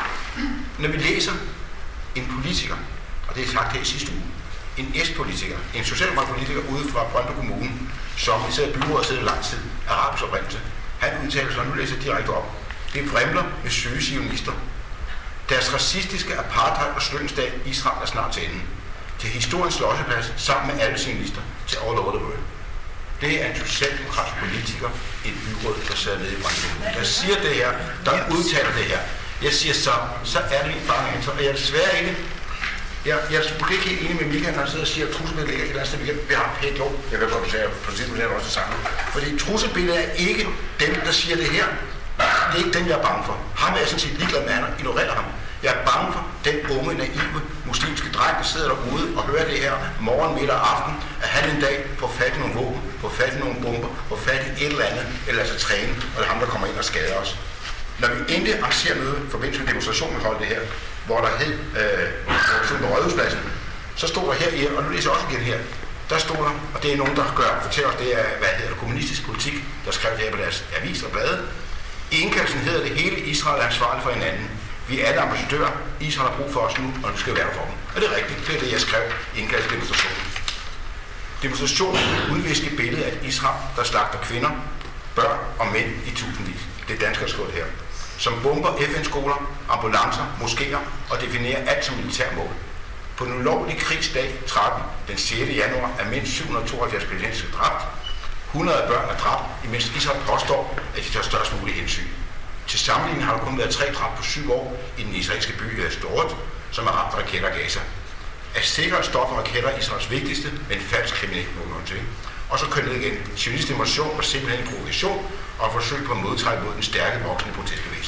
Når vi læser en politiker, og det er sagt her i sidste uge, en S-politiker, en socialdemokratisk politiker ude fra Brøndby Kommune, som sidder i byrådet og sidder lang tid, arabisk oprindelse. Han udtaler sig, og nu læser jeg direkte op. Det vrimler med syge zionister. Deres racistiske apartheid og slønsdag Israel er snart til enden. Til historiens losseplads sammen med alle zionister til all over the world. Det er en socialdemokratisk politiker i et byråd, der sidder nede i Brøndby Kommune. Der siger det her, der udtaler det her. Jeg siger så, så er det ikke bare ansvar. Og jeg er desværre ikke Jeg, jeg er ikke helt enig med Michael, når han sidder og siger, at trusselbilledet ligger et eller andet sted. Vi har pænt lov. Jeg ved godt, du sagde, at princippet er også det samme. Fordi trusselbilledet er ikke dem, der siger det her. Det er ikke dem, jeg er bange for. Ham er jeg sådan set ligeglad med, han ignorerer ham. Jeg er bange for den unge, naive, muslimske dreng, der sidder derude og hører det her morgen, middag og aften, at han en dag får fat i nogle våben, får fat i nogle bomber, får fat i et eller andet, eller altså træne, og det er ham, der kommer ind og skader os. Når vi endelig arrangerer møde i forbindelse med demonstrationen, holdt det her, hvor der hed øh, på Rådhuspladsen, så stod der her i, og nu læser jeg også igen her, der stod der, og det er nogen, der gør, fortæller os, det er, hvad hedder det, kommunistisk politik, der skrev det her på deres avis og blade. I indkaldelsen hedder det, hele Israel er ansvarlig for hinanden. Vi er alle ambassadører, Israel har brug for os nu, og nu skal vi være for dem. Og det er rigtigt, det er det, jeg skrev i indkaldelse demonstrationen. Demonstrationen udvisker et billede af Israel, der slagter kvinder, børn og mænd i tusindvis. Det er danskere skrevet her. Som bomber F N-skoler, ambulancer, moskéer og definerer alt som militærmål. På den ulovlige krigsdag tretten, den sjette januar, er mindst syv hundrede og tooghalvfjerds palæstinensere dræbt. hundrede børn er dræbt, imens Israel påstår, at de tager størst mulige hensyn. Til sammenligning har der kun været tre dræbt på syv år i den israelske by Sderot, som er ramt af raketter og Gaza. At sikre stoffer raketter er Israels vigtigste, men falsk kriminelt mål til. Og så kører ned igen. Zionistisk demonstration var simpelthen en provokation og forsøg på at modtrække mod den stærke voksne protestbevægelse.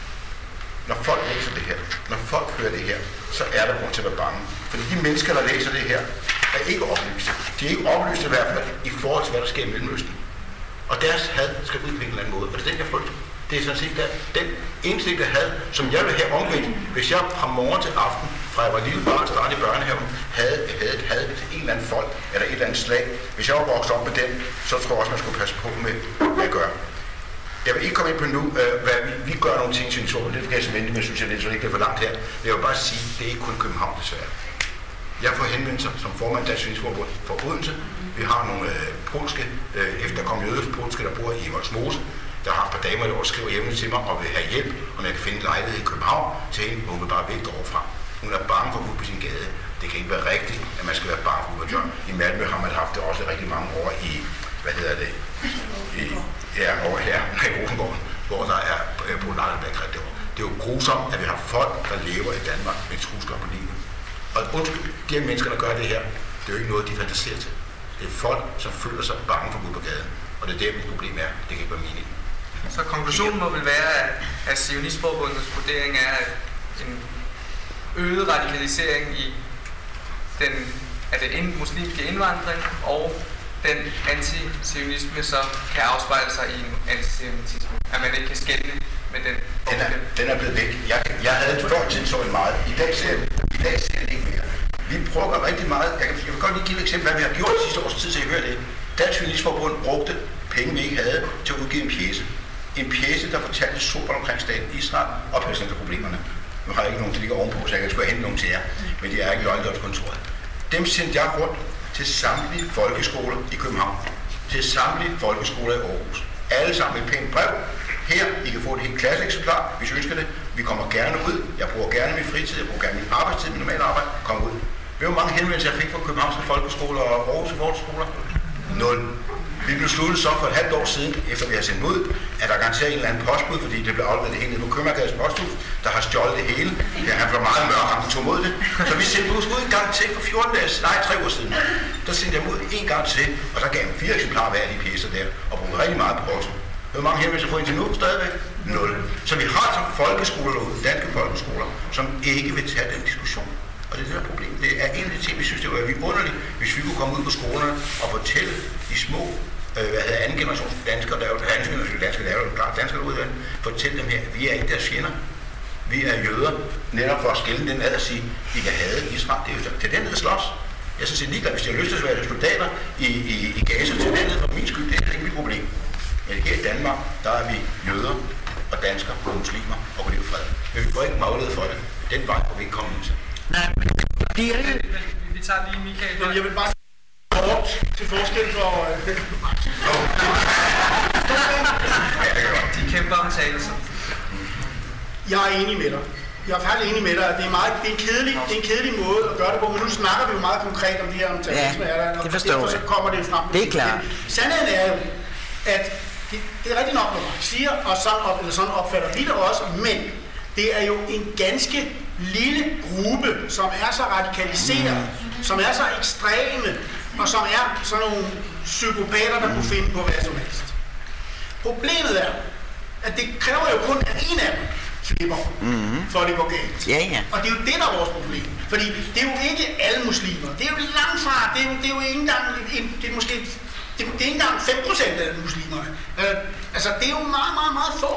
Når folk læser det her, når folk hører det her, så er der grund til at være bange. Fordi de mennesker, der læser det her, er ikke oplyste. De er ikke oplyste i hvert fald i forhold til, hvad der sker i Mellemøsten. Og deres had skal udvikle en eller anden måde, og det er den, jeg frygter. Det er sådan set der, den eneste had, som jeg vil have omvendt, hvis jeg fra morgen til aften, fra jeg var lille barn, startede i børnehaven, havde, havde et had til en eller anden folk, eller et eller andet slag. Hvis jeg var vokset op med den, så tror jeg også, man skulle passe på med, hvad jeg gør. Jeg vil ikke komme ind på nu, øh, hvad vi, vi gør nogle ting, synes jeg, det kan jeg simpelthen, men synes jeg, det er ikke for langt her. Jeg vil bare sige, det er ikke kun København, desværre. Jeg får henvendelser som formand Dansk Zionistforbund for Odense. Vi har nogle øh, polske, øh, efterkommende jødiske polske, der bor i Vollsmose. Der har et par damer, der skriver hjemme til mig og vil have hjælp, om jeg kan finde en lejlighed i København til hende, hvor hun vil bare væk overfra. Hun er bange for at gå på sin gade. Det kan ikke være rigtigt, at man skal være bange for at gøre. I Malmø har man haft det også rigtig mange år i, hvad hedder det, i, ja, over her, i Rosengården, hvor der er på Landerbæk rigtig år. Det er jo grusomt, at vi har folk, der lever i Danmark med trusler på livet. Og undskyld, de her mennesker, der gør det her, det er jo ikke noget, de fantaserer til. Det er folk, som føler sig bange for at gå på gaden. Og det er der, mit problem er. Det kan ikke være meningen. Så konklusionen må vel være, at, at Zionistforbundets vurdering er, at en øget radikalisering i den, af den muslimske indvandring og den antisionisme så kan afspejle sig i en antisemitisme. At man ikke kan skelne med den. Den er, den er blevet væk. Jeg, jeg havde før tiden så en meget. I dag ser I dag ser det ikke mere. Vi bruger rigtig meget. Jeg kan, jeg vil godt lige give et eksempel, hvad vi har gjort sidste års tid, så I hører det. Dansk Zionistforbund brugte penge, vi ikke havde, til at udgive en pjece. En pjece, der fortalte super omkring staten Israel og palæstinenserproblemerne. Nu har jeg ikke nogen, der ligger ovenpå, så jeg kan sgu hente nogen til jer. Men de er ikke i Løgnedøbskontoret. Dem sendte jeg rundt til samtlige folkeskoler i København. Til samtlige folkeskoler i Aarhus. Alle sammen et pænt brev. Her, I kan få et helt klasseeksemplar, hvis I ønsker det. Vi kommer gerne ud. Jeg bruger gerne min fritid, jeg bruger gerne min arbejdstid, min normale arbejde. Kom ud. Ved hvor mange henvendelser jeg fik fra københavnske folkeskoler og Aarhus folkeskoler? Nul. Vi besluttede så for et halvt år siden, efter vi har sendt ud, at der garanteret en eller anden postbud, fordi det blev afleveret det hele nede på Købmagergades posthus, der har stjålet det hele. Ja, han var meget mørk, han tog mod det. Så vi sendte ud en gang til for fjorten dage, nej, tre uger siden. Der sendte jeg ud en gang til, og der gav jeg fire eksemplarer hver af de pjæser der, og brugte rigtig meget på posten. Hvor mange henvendelser får indtil nu stadigvæk? Nul. Så vi har som folkeskoler derude, danske folkeskoler, som ikke vil tage den diskussion. Og det er det der problem. Det er en af de ting, vi synes, det var vidunderligt, hvis vi kunne komme ud på skolerne og fortælle de små, øh, hvad hedder anden generations danskere, der er jo anden generation danskere, der er jo klart danskere derude, fortælle dem her, at vi er ikke deres fjender. Vi er jøder, netop for at skille den ad og sige, vi kan hade Israel, det er jo til den ned slås. Jeg synes, det er ligeglad, hvis de har lyst til at være soldater i, i, i Gaza til den ned for min skyld, det er ikke mit problem. Men her i Danmark, der er vi jøder og danskere og muslimer og går liv fred. Men vi får ikke maglet for det. Den vej får vi ikke komme ind til. Nej, men det bliver det. Vi tager lige Michael. Men jeg vil bare kort til forskel for... De kæmper om talelser. Jeg er enig med dig. Jeg er faktisk enig med dig, at det er, meget, det er, en, kedelig, det er en kedelig måde at gøre det på, men nu snakker vi jo meget konkret om det her om terrorisme. Ja, det forstår jeg. Og så kommer det frem. Det er klart. Sandheden er jo, at det, det er rigtig nok, hvad man siger, og sådan, op, eller sådan opfatter vi det også, men det er jo en ganske lille gruppe, som er så radikaliseret, mm. som er så ekstreme, og som er sådan nogle psykopater, der kunne finde på hvad som helst. Problemet er, at det kræver jo kun, at en af dem slipper, mm-hmm. for det går galt. Ja, ja. Og det er jo det, der er vores problem. Fordi det er jo ikke alle muslimer. Det er jo langt fra. Det er jo, det er jo ikke engang, det er måske, det er, det er ikke engang fem procent af muslimerne. Uh, altså, det er jo meget, meget, meget få.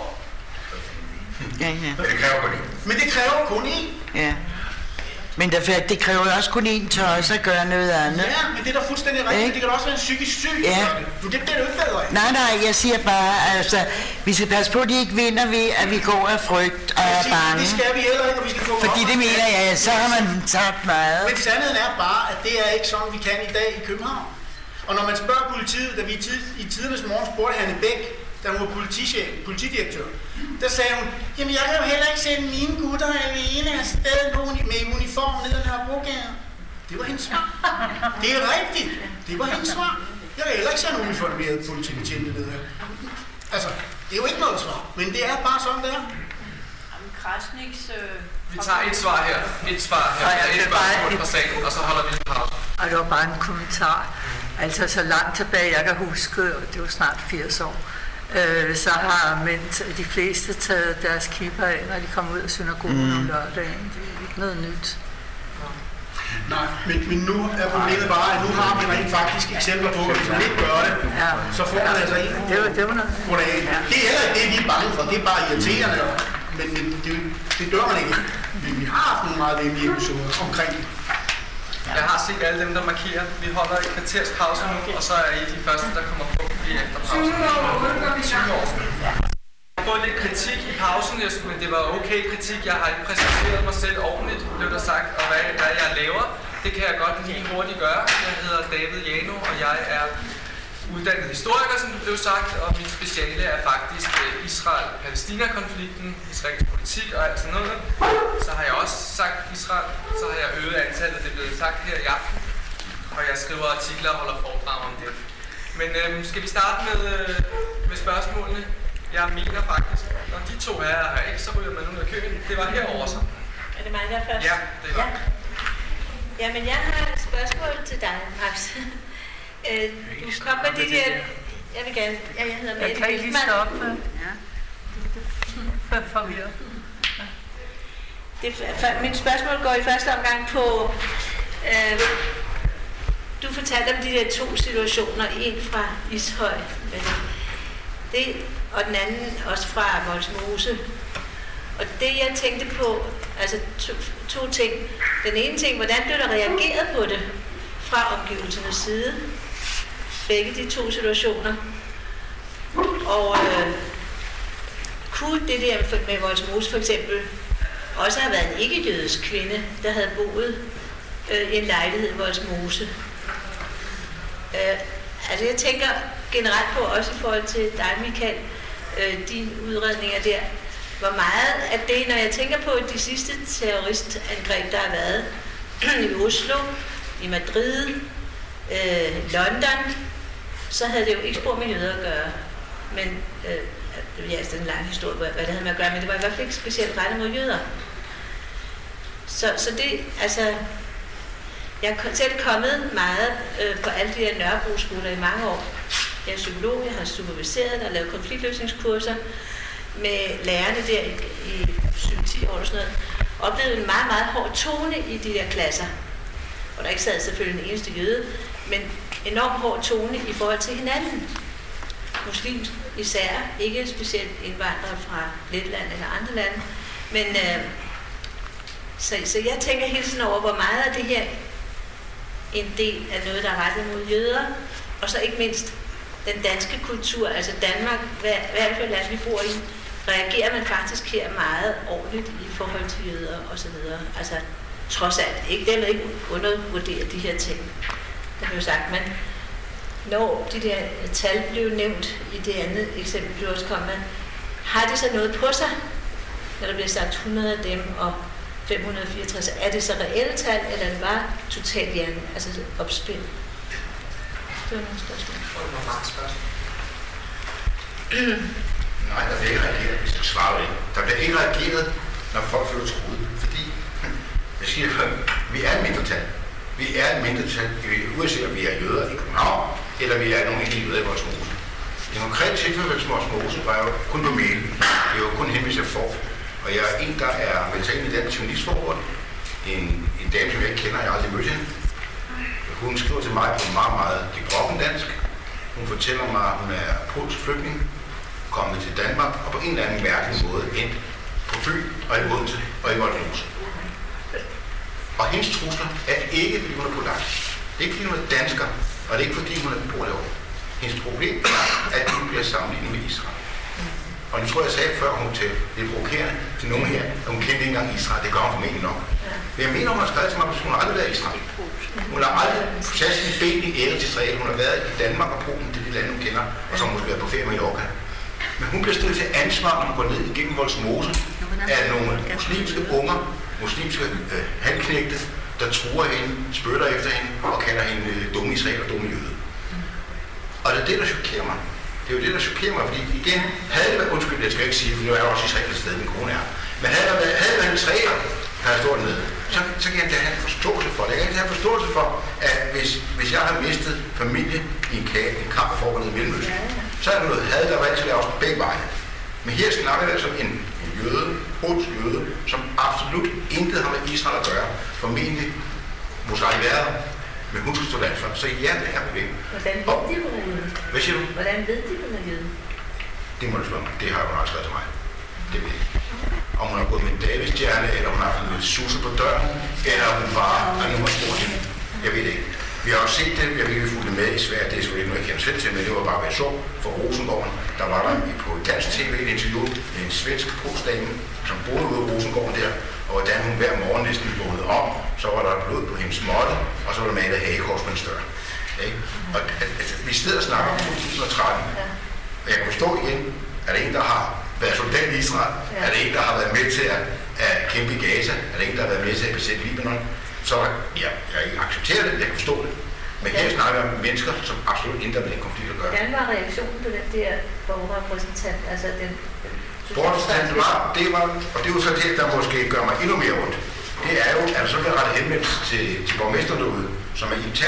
Ja, ja. Men det kræver kun én. Men det kræver kun én. Ja. Men det, det kræver også kun én til også at gøre noget andet. Ja, men det er da fuldstændig rigtigt. Det kan da også være en psykisk syg. Ja. Det, det bliver det jo ikke bedre af. Nej, nej, jeg siger bare, altså, vi skal passe på, at de ikke vinder ved, at vi går af frygt og er bange. Det skal vi heller ikke, og vi skal få Fordi det mener jeg, så har man tabt meget. Men sandheden er bare, at det er ikke sådan, vi kan i dag i København. Og når man spørger politiet, da vi i, tid, i tidernes morgen spurgte Hanne Bæk, da hun var politichef, politidirektør, der sagde hun, jamen jeg kan jo heller ikke sende mine gutter alene afsted med uniform ned ad Nørrebrogade. Det var hendes svar. Det er rigtigt. Det var hendes svar. Jeg kan heller ikke sende uniformeret politibetjente ned ad. Altså, det er jo ikke noget svar, men det er bare sådan, det er. Jamen, Krasniks... Øh, vi tager et svar her, et svar her, ja, et spørgsmål fra sagen, og så holder vi en pause. Og det var bare en kommentar. Altså, så langt tilbage, jeg kan huske, og det var snart firs år, øh, så har mænd, de fleste taget deres kipper af, når de kommer ud af synagogen mm. om lørdagen. Det er ikke noget nyt. Nej, men, men nu er problemet bare, at nu har vi rent faktisk eksempler på, at hvis man ikke gør det, ja. så får man altså en det var, det var noget. Ja. Det er heller ikke det, vi er bange for. Det er bare irriterende, men, men det, det dør man ikke. Men vi har haft nogle meget venlige episoder omkring det. Jeg har set alle dem, der markerer. Vi holder et kvarters pause nu, og så er I de første, der kommer på lige efter pausen. tyve år. Jeg har fået lidt kritik i pausen, men det var okay kritik. Jeg har ikke præsenteret mig selv ordentligt, blev der sagt, og hvad, hvad jeg laver. Det kan jeg godt lige hurtigt gøre. Jeg hedder David Jano, og jeg er uddannet historiker, som det blev sagt, og min speciale er faktisk Israel-Palæstina-konflikten, israelsk politik og alt sådan noget. Så har jeg også sagt Israel, så har jeg øget antallet, det er blevet sagt her i aften, og jeg skriver artikler og holder foredrag om det. Men øhm, skal vi starte med, øh, med spørgsmålene? Jeg mener faktisk, når de to her er her ikke, så ryger man ud af køen. Det var herovre så. Er det mig der først? Ja, det var. Ja. Jamen, jeg har et spørgsmål til dig, Max. Du kom med de der, Jeg vil gerne... Ja, jeg hedder Mette Jeg kan ikke lige stoppe. Ja. For forvirret. Det, for, mit spørgsmål går i første omgang på... Øh, du fortalte om de der to situationer. En fra Ishøj. Det, og den anden også fra Vollsmose. Og det jeg tænkte på, altså to, to ting. Den ene ting, hvordan blev der reageret på det fra omgivelsernes side? Begge de to situationer. Og øh, kunne det der med Vollsmose for eksempel også have været en ikke-jødisk kvinde, der havde boet øh, i en lejlighed i Vollsmose? Øh, altså jeg tænker generelt på, også i forhold til dig, Michael, øh, dine udredninger der, hvor meget af det, når jeg tænker på de sidste terroristangreb, der har været i Oslo, i Madrid, øh, London, så havde det jo ikke spor med jøder at gøre. Men, øh, ja, det er en lang historie, hvad det havde med at gøre, men det var i hvert fald ikke specielt rettet mod jøder. Så, så det, altså, jeg er selv kommet meget øh, på alle de her Nørrebro-skoler i mange år. Jeg er psykolog, jeg har superviseret og lavet konfliktløsningskurser med lærerne der i, i syv til ti år og sådan noget. Oplevede en meget, meget hård tone i de der klasser. Og der ikke sad selvfølgelig en eneste jøde, men enormt hård tone i forhold til hinanden. Muslims især, ikke specielt indvandrere fra Letland eller andre lande. Men øh, så, så jeg tænker hele tiden over, hvor meget af det her en del af noget, der er rettet mod jøder, og så ikke mindst den danske kultur, altså Danmark, hvad, hvad er det for et land, vi bor i, reagerer man faktisk her meget ordentligt i forhold til jøder og så videre. Altså trods alt, ikke, dermed ikke undervurdere de her ting. Det har jo sagt, men når de der tal blev nævnt i det andet eksempel, du også kom med, har de så noget på sig, når der bliver sagt hundrede af dem og fem hundrede og fireogtres? Er det så reelle tal, eller er det bare totalt hjerne, altså opspil? Det var nogle spørgsmål. Det var mange spørgsmål. Nej, der bliver ikke reageret, hvis du svarer det. Der bliver ikke reageret, når folk føler truet. Fordi, jeg siger, vi er et mindretal. Vi er et mindretal, uanset om vi er jøder i København, eller vi er nogle enkelte jøder i Vollsmose. I en konkret tilfælde med Vollsmose var jeg jo kun på mail. Det er jo kun henvist jeg får. Og jeg er en, der er meldt i Dansk Journalistforbund. En, en dame, som jeg ikke kender, jeg har aldrig mødt hende. Hun skriver til mig på meget, meget gebrokken dansk. Hun fortæller mig, at hun er polsk flygtning, kommet til Danmark og på en eller anden mærkelig måde endt på Fyn og i Odense og i Vollsmose. Og hendes trusler er ikke, fordi hun er polak. Det er ikke, fordi hun er dansker, og det er ikke, fordi hun er bor derovre. Hendes problem er, at hun bliver sammenlignet med Israel. Og det tror jeg, jeg sagde før, hun til det er provokerende til nogen her, at hun kendte ikke engang Israel. Det gør hun formentlig nok. Men jeg mener, hun har skrevet til mig, at hun har aldrig været i Israel. Hun har aldrig sat sine ben i ære til Israel. Hun har været i Danmark og Polen, det er de lande, hun kender, og så har hun måske været på ferie med Mallorca. Men hun bliver stillet til ansvar, når hun går ned igennem Vollsmose, af nogle muslimske unger, muslimske øh, halvknægte, der truer hende, spytter efter hende og kalder hende øh, dumme israel og dumme jøde. Og det er det, der chokerer mig. Det er jo det, der chokerer mig, fordi igen, havde det været, undskyld, jeg skal ikke sige, for nu er jeg også israel et sted, min kone er, men havde det været, havde det været en israeler, der har stået dernede, så, så kan jeg da have en forståelse for det. Jeg kan have en forståelse for, at hvis, hvis jeg har mistet familie i en, ka- en kamp forbundet i Mellemøsten, så er der noget had, der var altid også begge veje. Men her snakker jeg altså en, en jøde, polsk jøde, som absolut intet har med Israel at gøre. Formentlig måske aldrig været, men hun skal stå land for. Så ja, det er et problem. Hvordan ved de, hun er jøde? Hvad siger du? Hvordan ved de, hun er jøde? Det må du spørge mig. Det har hun også skrevet til mig. Det ved jeg ikke. Om hun har gået med en davidstjerne, eller hun har haft en susse på døren, eller hun bare har nogen har spurgt hende. Jeg ved det ikke. Vi har også set det, jeg ved, vi fulgte med i Sverige, det er selvfølgelig noget, jeg kender selv til, men det var bare, hvad jeg så for Rosengården. Der var der på dansk tv et interview med en svensk polsdame, som boede ude af Rosengården der, og hvordan hun hver morgen næsten vågnede om, så var der blod på hendes måtte, og så var der malet hagekors på en stør. Ikke? Og altså, vi sidder og snakker om to tusind og tretten, og jeg kan forstå igen, er det en, der har været soldat i Israel? Er det en, der har været med til at, at kæmpe i Gaza? Er det en, der har været med til at besætte Libanon? Så ja, jeg accepterer det, jeg kan forstå det. Men her snakker vi om mennesker, som absolut intet med den konflikt at gøre. Hvordan var reaktionen på den der borgerrepræsentant? Altså den... Borgerrepræsentant var, det var, og det er jo så det, der måske gør mig endnu mere ondt. Det er jo, at så bliver rettet henvendt til, til borgmesteren derude, som er intern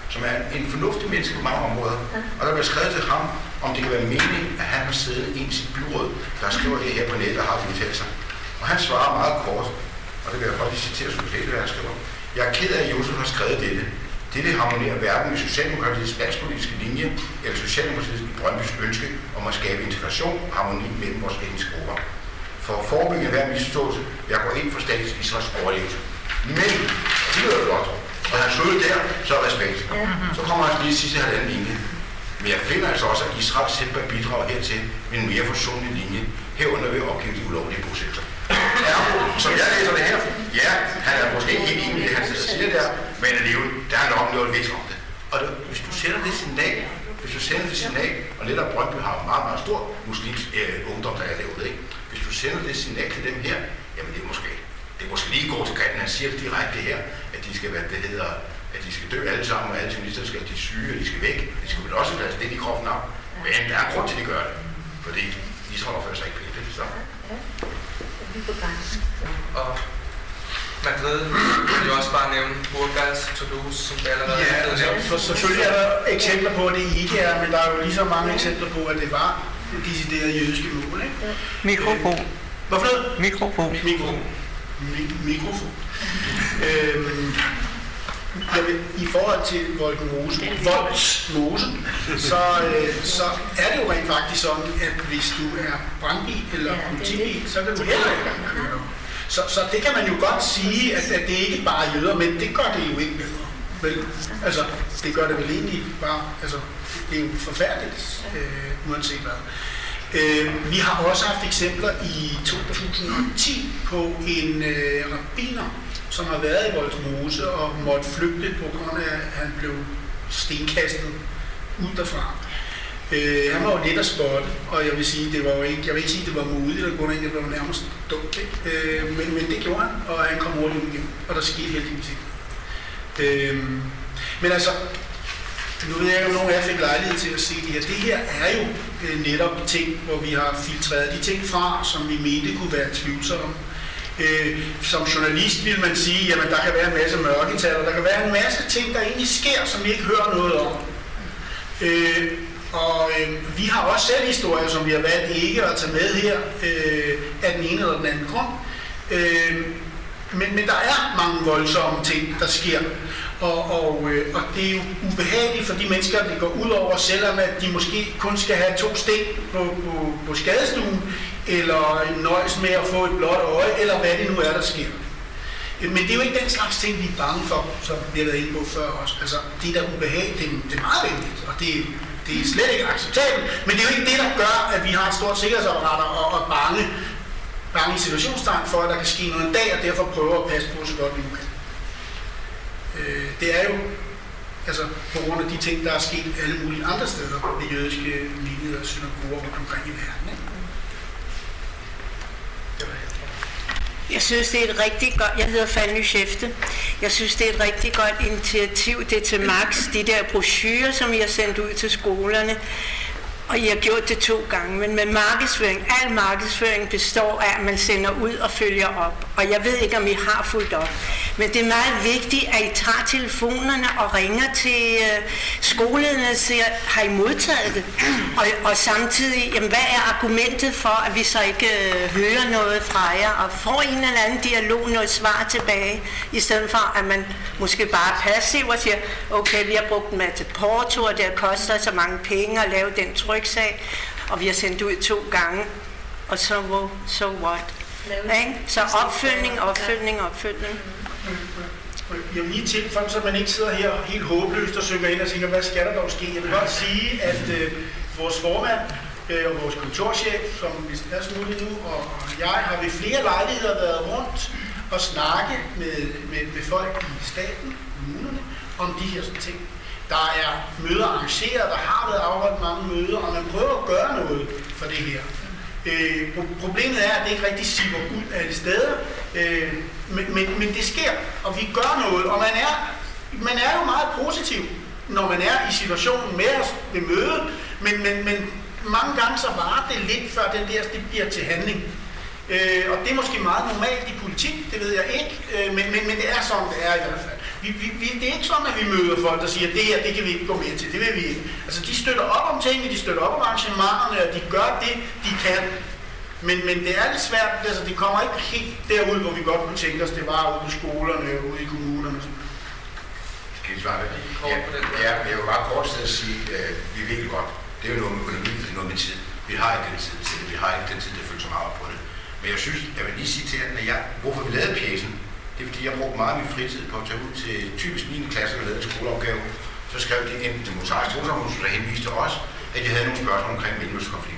som er en fornuftig menneske på mange områder. Og der bliver skrevet til ham, om det kan være meningen, at han har siddet i sit byråd, der skriver det her på nettet og har udtalt sig. Og han svarer meget kort, og det vil jeg godt lige citere som det, hvad han skriver. Jeg er ked af, at Josef har skrevet dette. Dette harmonerer hverken med Socialdemokratiets landspolitiske linje eller Socialdemokratiets i Brøndbys ønske om at skabe integration og harmoni mellem vores etniske grupper. For at forebygge hver misforståelse, jeg går ind for statens Israels overlevelse. Men, og det lyder flot, og han slået der, så er respekt. Så kommer han lige sidste halvanden linje. Men jeg finder altså også, at Israel selv bør bidrage hertil med en mere forsonlig linje, herunder ved at opgive de ulovlige bosættelser. Ja, som jeg læser det her, ja, han er måske ikke helt enig i det, han siger der, men alligevel, der er nok noget vægt om det. Og det, hvis du sender det signal, hvis du sender det signal, og netop Brøndby har en meget, meget stor muslimsk øh, ungdom, der er derude, ikke? Hvis du sender det signal til dem her, jamen det er måske, det er måske lige gå til kanten, han siger det direkte her, at de skal være, det hedder, at de skal dø alle sammen, og alle journalister skal, de syge, og de skal væk. De skal vel også have det i kroppen af. Men der er en grund til, at de gør det. Fordi Israel opfører sig ikke pænt. Så. Og Madrid vil jo også bare nævne Burgas, Toulouse, som det allerede ja, er altså, for selvfølgelig er der eksempler på, at det ikke er, men der er jo lige så mange eksempler på, at det var deciderede jødiske mål, ikke? Mikrofon. Hvorfor noget? Mikrofon. Mikrofon. Mi- mikrofon. øhm, Jamen, i forhold til Voldmose, Voldsmose, så, øh, så er det jo rent faktisk sådan, at hvis du er brandbil eller politibil, så kan du heller ikke køre. Så, så det kan man jo godt sige, at, at det ikke bare er jøder, men det gør det jo ikke bedre. Vel? Altså, det gør det vel egentlig bare, altså, det er jo forfærdeligt, øh, uanset hvad. Øh, vi har også haft eksempler i to tusind og ti på en øh, rabbiner, som har været i Voldmose og måtte flygte på grund af, at han blev stenkastet ud derfra. Øh, han var jo let at spotte, og jeg vil sige, det var jo ikke, jeg vil ikke sige, det var modigt, eller grund af, det var nærmest dumt, ikke? Øh, men, men det gjorde han, og han kom hurtigt ud igen, og der skete heldigvis ikke. Øh, men altså, nu ved jeg jo, at nogen af jer fik lejlighed til at se det her. Det her er jo øh, netop ting, hvor vi har filtreret de ting fra, som vi mente kunne være tvivlsomme. Øh, som journalist vil man sige, jamen der kan være en masse mørketal, og der kan være en masse ting, der egentlig sker, som vi ikke hører noget om. Øh, og øh, vi har også selv historier, som vi har valgt ikke at tage med her, øh, af den ene eller den anden grund. Øh, men, men der er mange voldsomme ting, der sker. Og, og, øh, og det er jo ubehageligt for de mennesker, det går ud over, selvom at de måske kun skal have to sten på, på, på skadestuen, eller nøjes med at få et blåt øje, eller hvad det nu er, der sker. Men det er jo ikke den slags ting, vi er bange for, som vi har været inde på før også. Altså, det der ubehageligt, det, det er meget vigtigt, og det, det er slet ikke acceptabelt, men det er jo ikke det, der gør, at vi har et stort sikkerhedsapparat og, og bange, bange situationstegn for, at der kan ske noget en dag, og derfor prøver at passe på så godt vi nu kan. Øh, det er jo altså, på grund af de ting, der er sket alle mulige andre steder, ved jødiske menigheder og synagoger rundt omkring i verden. Ikke? Jeg synes, det er et rigtig godt, jeg hedder Fanny Schæfte, jeg synes, det er et rigtig godt initiativ, det er til Max, de der brochurer, som I har sendt ud til skolerne, og I har gjort det to gange, men med markedsføring, al markedsføring består af, at man sender ud og følger op, og jeg ved ikke, om I har fulgt op, men det er meget vigtigt, at I tager telefonerne og ringer til øh, skolelederne og siger, har I modtaget det? Og, og samtidig, jamen, hvad er argumentet for, at vi så ikke øh, hører noget fra jer, og får en eller anden dialog, noget svar tilbage, i stedet for, at man måske bare er passiv og siger, okay, vi har brugt en masse porto, og det har kostet så mange penge at lave den tryksag, og vi har sendt ud to gange, og så so, so what? Så opfølgning, opfølgning, opfølgning. Jeg vil lige tilføje, så man ikke sidder her helt håbløst og søger ind og tænker, hvad skal der dog ske? Jeg vil godt sige, at øh, vores formand øh, og vores kontorchef, som vi er smuttet nu, og, og jeg har ved flere lejligheder været rundt og snakke med, med, med folk i staten, kommunerne, om de her sådan ting. Der er møder arrangeret, der har været afholdt mange møder, og man prøver at gøre noget for det her. Øh, problemet er, at det ikke rigtig siver ud alle steder, øh, men, men, men det sker, og vi gør noget, og man er, man er jo meget positiv, når man er i situationen med os ved mødet, men, men, men mange gange så varer det lidt, før den der det bliver til handling. Øh, og det er måske meget normalt i politik, det ved jeg ikke, øh, men, men, men det er sådan, det er i hvert fald. vi, vi, vi, det er ikke sådan, at vi møder folk, der siger, det her, det kan vi ikke gå med til, det vil vi ikke. Altså, de støtter op om tingene, de støtter op om arrangementerne, og de gør det, de kan. Men, men det er lidt svært, altså det kommer ikke helt derud, hvor vi godt kunne tænke os, det var ude på skolerne, ude i kommunerne. Skal I svare det? Ja, ja, jeg vil bare kort sted at sige, at øh, vi er virkelig godt. Det er jo noget med økonomi, det er noget med tid. Vi har ikke den tid til det, vi har ikke den tid, der følger så meget op på det. Men jeg synes, jeg vil lige sige til jer, at jeg, hvorfor vi lavede pjecen, det er fordi, jeg brugte meget af min fritid på at tage ud til typisk niende klasse, der lavede en skoleopgave. Så skrev de enten til Mozarts Trossamfund, der henviste os, at de havde nogle spørgsmål omkring Mellemøstkonflikten.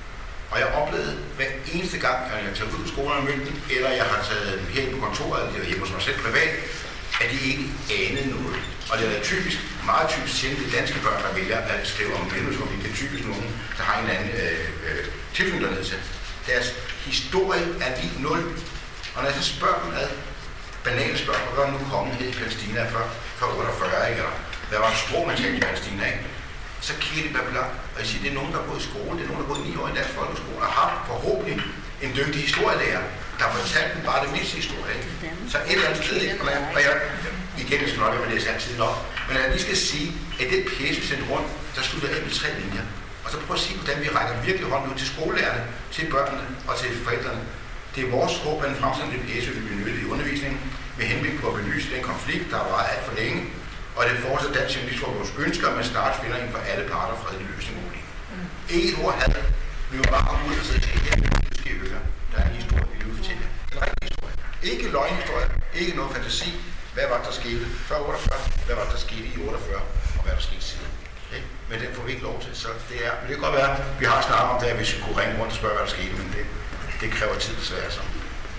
Og jeg oplevede hver eneste gang, at jeg tager ud på skolerne og mødte dem, eller jeg har taget dem her på kontoret, eller hjemme hos mig selv privat, at de ikke anede noget. Og det er typisk, meget typisk sjældent de danske børn, der vælger at skrive om Mellemøstkonflikten. Det er typisk nogen, der har en eller anden øh, øh, tilfælde dernede til. Deres historie er lige nul. Og når jeg så spørger dem ad banale spørgsmål, hvad var nu kongen hed i Palæstina før, før otteogfyrre, ikke? Eller hvad var sprog, man talte i Palæstina, ikke? Så kigger de babelang, og jeg siger, det er nogen, der er gået i skole, det er nogen, der er gået ni år i deres folkeskole, og har forhåbentlig en dygtig historielærer, der har fortalt dem bare det mindste historie, ikke? Så et eller andet sted, og jeg, og jeg igen, jeg skal nok være med det samtidig nok, men jeg lige skal sige, at det pæs, vi sendte rundt, der slutter af med tre linjer. Og så prøv at sige, hvordan vi rækker virkelig hånden ud til skolelærerne, til børnene og til forældrene. Det er vores håb, at en fremtidig pæse vil blive nyttet i undervisningen, med henblik på at belyse den konflikt, der har varet alt for længe, og det fortsat Dansk Journalistforbunds ønsker, at man snart finder en for alle parter fredelig løsning mulig. Mm. Ikke et ord had. Vi var bare ud og sidde til her, det skal I høre. Der er en historie, vi vil fortælle. En rigtig historie. Ikke løgnhistorie, ikke noget fantasi. Hvad var der skete før otteogfyrre? Hvad var der skete i otteogfyrre? Og hvad der skete siden? Okay? Men det får vi ikke lov til, så det er... Men det kan godt være, vi har snakket om det, at vi skulle ringe rundt og spørge, hvad der skete, men det, det kræver tid desværre, så...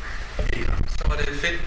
Ja. Så var det fedt.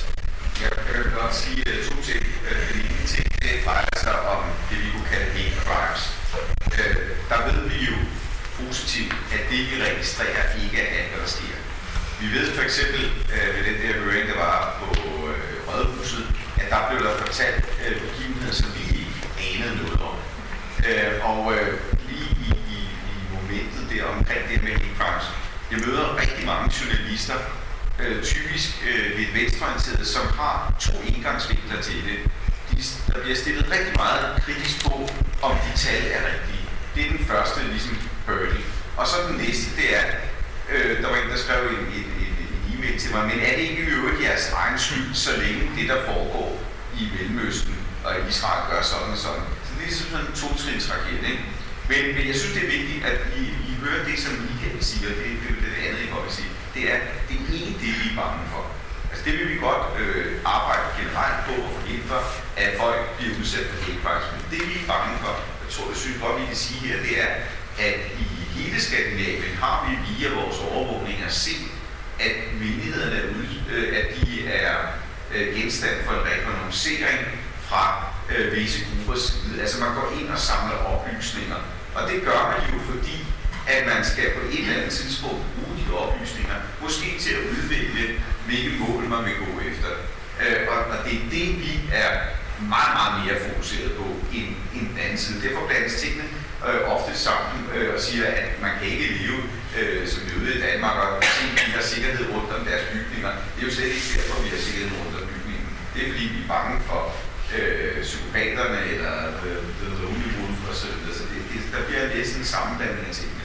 Jeg kan godt sige uh, to ting. Uh, en ting, det drejer sig om det, vi kunne kalde hate crimes. Uh, der ved vi jo positivt, at det, vi registrerer, ikke er alt, hvad der sker. Vi ved for eksempel uh, ved den der høring, der var på uh, Rådhuset, at der blev der fortalt uh, begivenheder, som vi ikke anede noget om. Uh, og uh, lige i, i, i momentet der omkring det med hate crimes, jeg møder rigtig mange journalister, Øh, typisk øh, lidt venstreorienterede, som har to indgangsvinkler til det. De, der bliver stillet rigtig meget kritisk på, om de tal er rigtige. Det er den første ligesom hurdle. Og så den næste, det er, øh, der var en, der skrev en, en, en, en e-mail til mig, men er det ikke i øvrigt jeres egen skyld, så længe det, der foregår i Mellemøsten og Israel gør sådan og sådan. Så det er sådan en to-trins-raket, ikke? Men, men jeg synes, det er vigtigt, at I, I hører det, som I kan sige, og det er det, det andet, jeg godt vil sige. Det er, det er ikke det, vi er bange for. Altså det vil vi godt øh, arbejde generelt på at forhindre, at folk bliver udsat for hate crimes. Men det vi er bange for, jeg tror, jeg synes godt, vi kan sige her, det er, at i hele Skandinavien har vi via vores overvågninger set, at myndighederne er ude, øh, at de er øh, genstand for en rekognoscering fra øh, visse gruppers side. Altså man går ind og samler oplysninger. Og det gør man jo, fordi at man skal på et eller andet tidspunkt bruge de oplysninger, måske til at udvælge, hvilke mål man vil gå efter. Øh, og, og det er det, vi er meget, meget mere fokuseret på end, end den anden side. Derfor blandes tingene øh, ofte sammen øh, og siger, at man kan ikke leve øh, som jøde i Danmark og se, at vi har sikkerhed rundt om deres bygninger. Det er jo slet ikke derfor, vi har sikkerhed rundt om bygningen. Det er fordi, vi er bange for øh, psykopaterne eller øh, ungebrud og så videre. Så det, det, der bliver næsten en sammenblanding af tingene.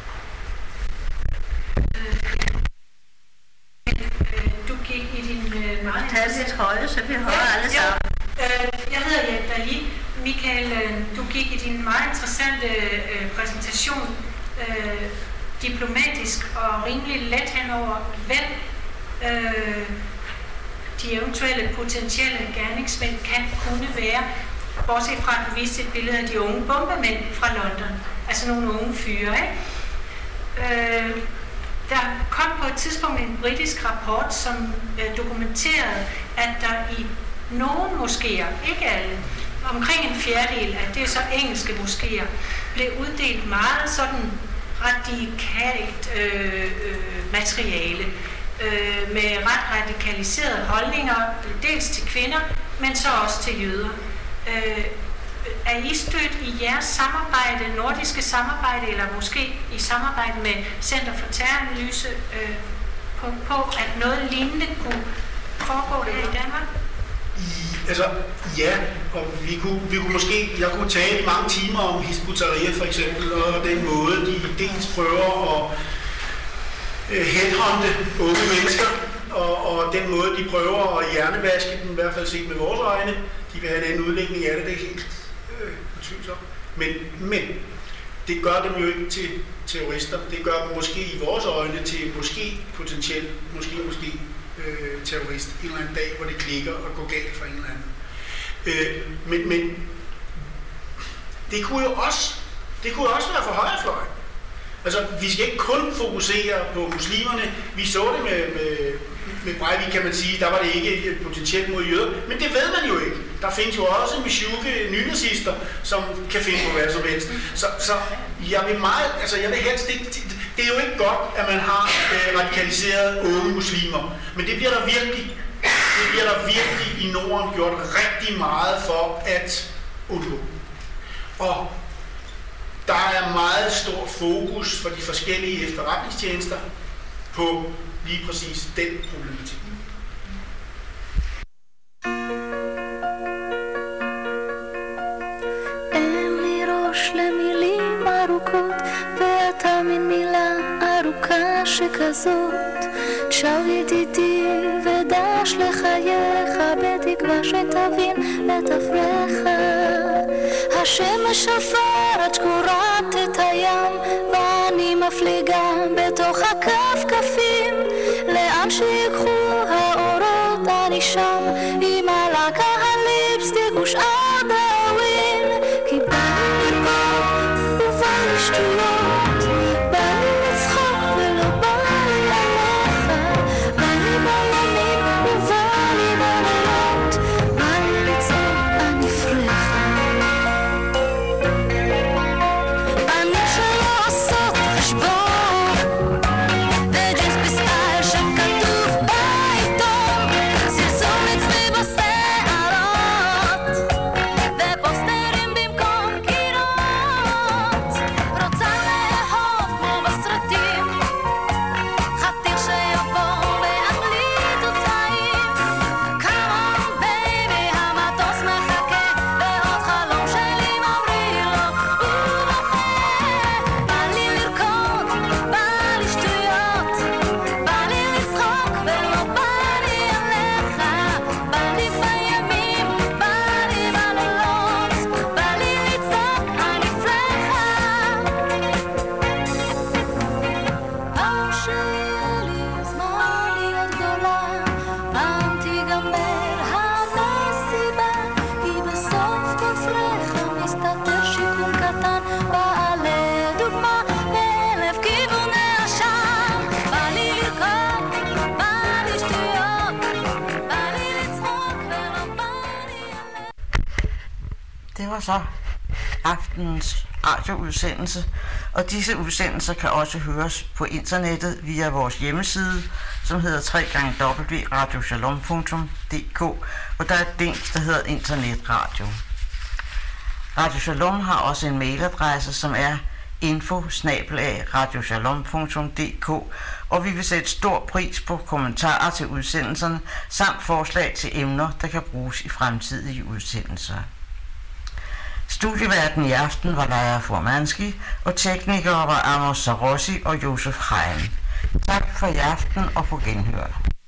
Du gik i din øh, meget... Tal lidt højere, så vi hører ja, alle sammen. Ja. Øh, jeg hedder Jette Dali. Michael, øh, du gik i din meget interessante øh, præsentation øh, diplomatisk og rimelig let henover, hvem øh, de eventuelle potentielle gerningsmænd kan kunne være, bortset fra at du viste et billede af de unge bombemænd fra London, altså nogle unge fyre, ikke? Øh, Der kom på et tidspunkt en britisk rapport, som øh, dokumenterede, at der i nogle moskéer, ikke alle, omkring en fjerdedel af det er så engelske moskéer, blev uddelt meget sådan radikalt øh, øh, materiale øh, med ret radikaliserede holdninger, dels til kvinder, men så også til jøder. Øh, Er I stødt i jeres samarbejde, nordiske samarbejde, eller måske i samarbejde med Center for Terroranalyse øh, på, på, at noget lignende kunne foregå her i Danmark? I, Altså, ja, og vi kunne, vi kunne måske, jeg kunne tale i mange timer om Hizb ut-Tahrir for eksempel, og den måde, de dels prøver at øh, headhunte unge mennesker, og, og den måde, de prøver at hjernevaske dem, i hvert fald set med vores øjne. De vil have en anden udlægning af det, det er helt øh, utvivlsomt. Men, men det gør dem jo ikke til terrorister. Det gør dem måske i vores øjne til måske potentielt, måske måske øh, terrorist en eller anden dag, hvor det klikker og går galt for en eller anden. Øh, men, men det kunne jo også, det kunne også være for højrefløjen. Altså, vi skal ikke kun fokusere på muslimerne. Vi så det med, med, med Breivik, kan man sige. Der var det ikke et potentielt mod jøder. Men det ved man jo ikke. Der findes jo også misjuke nynazister, som kan finde på hvad som helst. Så, så jeg vil meget, altså jeg vil helst ikke, det er jo ikke godt, at man har øh, radikaliseret unge muslimer. Men det bliver der virkelig, det bliver der virkelig i Norden gjort rigtig meget for at undgå. Og der er meget stor fokus for de forskellige efterretningstjenester på lige præcis den problematik. אין לי ראש למילים ארוכות ואתה מין מילה ארוכה שכזאת תשב ידידי ודש לחייך בתקווה שתבין את אברך השמש שפרת שקורת את הים ואני מפליגה בתוך הכפכפים לאן שיקחו האורות אני שם עם הלקה הליפסטיק ושאר דאווין כי בא לי לרקוד ובא לי שטויות בא לי לצחוק ולא בא לי עליך בא לי בימים ובא לי בלילות בא לי לצעוק אני פרחה אני שלא עושות חשבון וג'ינס בסטייל שכתוב בעיתון סרסום אצלי בשערות ופוסטרים במקום קירות רוצה לאהוב כמו בסרטים חתיך שיבוא באנגלית וצעים Come on baby המטוס מחכה ועוד חלום שלי ממריא לו ובוכה בא לי לרקוד, בא לי שטויות בא לי לצחוק ולא בא לי עליך בא לי בימים, בא לי בלילות בא לי לצעוק אני פרחה פעם שיהיה לי זמן להיות גדולה פעם תיגמר המסיבה כי בסוף כל פרחה מסתתר שיקול קטן בא לדוגמה באלף כיווני השער בא לי לרקוד, בא לי שטויות בא לי לצחוק ולא בא לי עליך Det var så aftenens radioudsendelse, og disse udsendelser kan også høres på internettet via vores hjemmeside, som hedder w w w punktum radio shalom punktum d k, og der er et link, der hedder internetradio. Radio Shalom har også en mailadresse, som er info bindestreg radio shalom punktum d k, og vi vil sætte stor pris på kommentarer til udsendelserne, samt forslag til emner, der kan bruges i fremtidige udsendelser. Studieverden i aften var Leia Formanski, og teknikere var Amos Sarossi og Josef Hein. Tak for i aften og på genhør.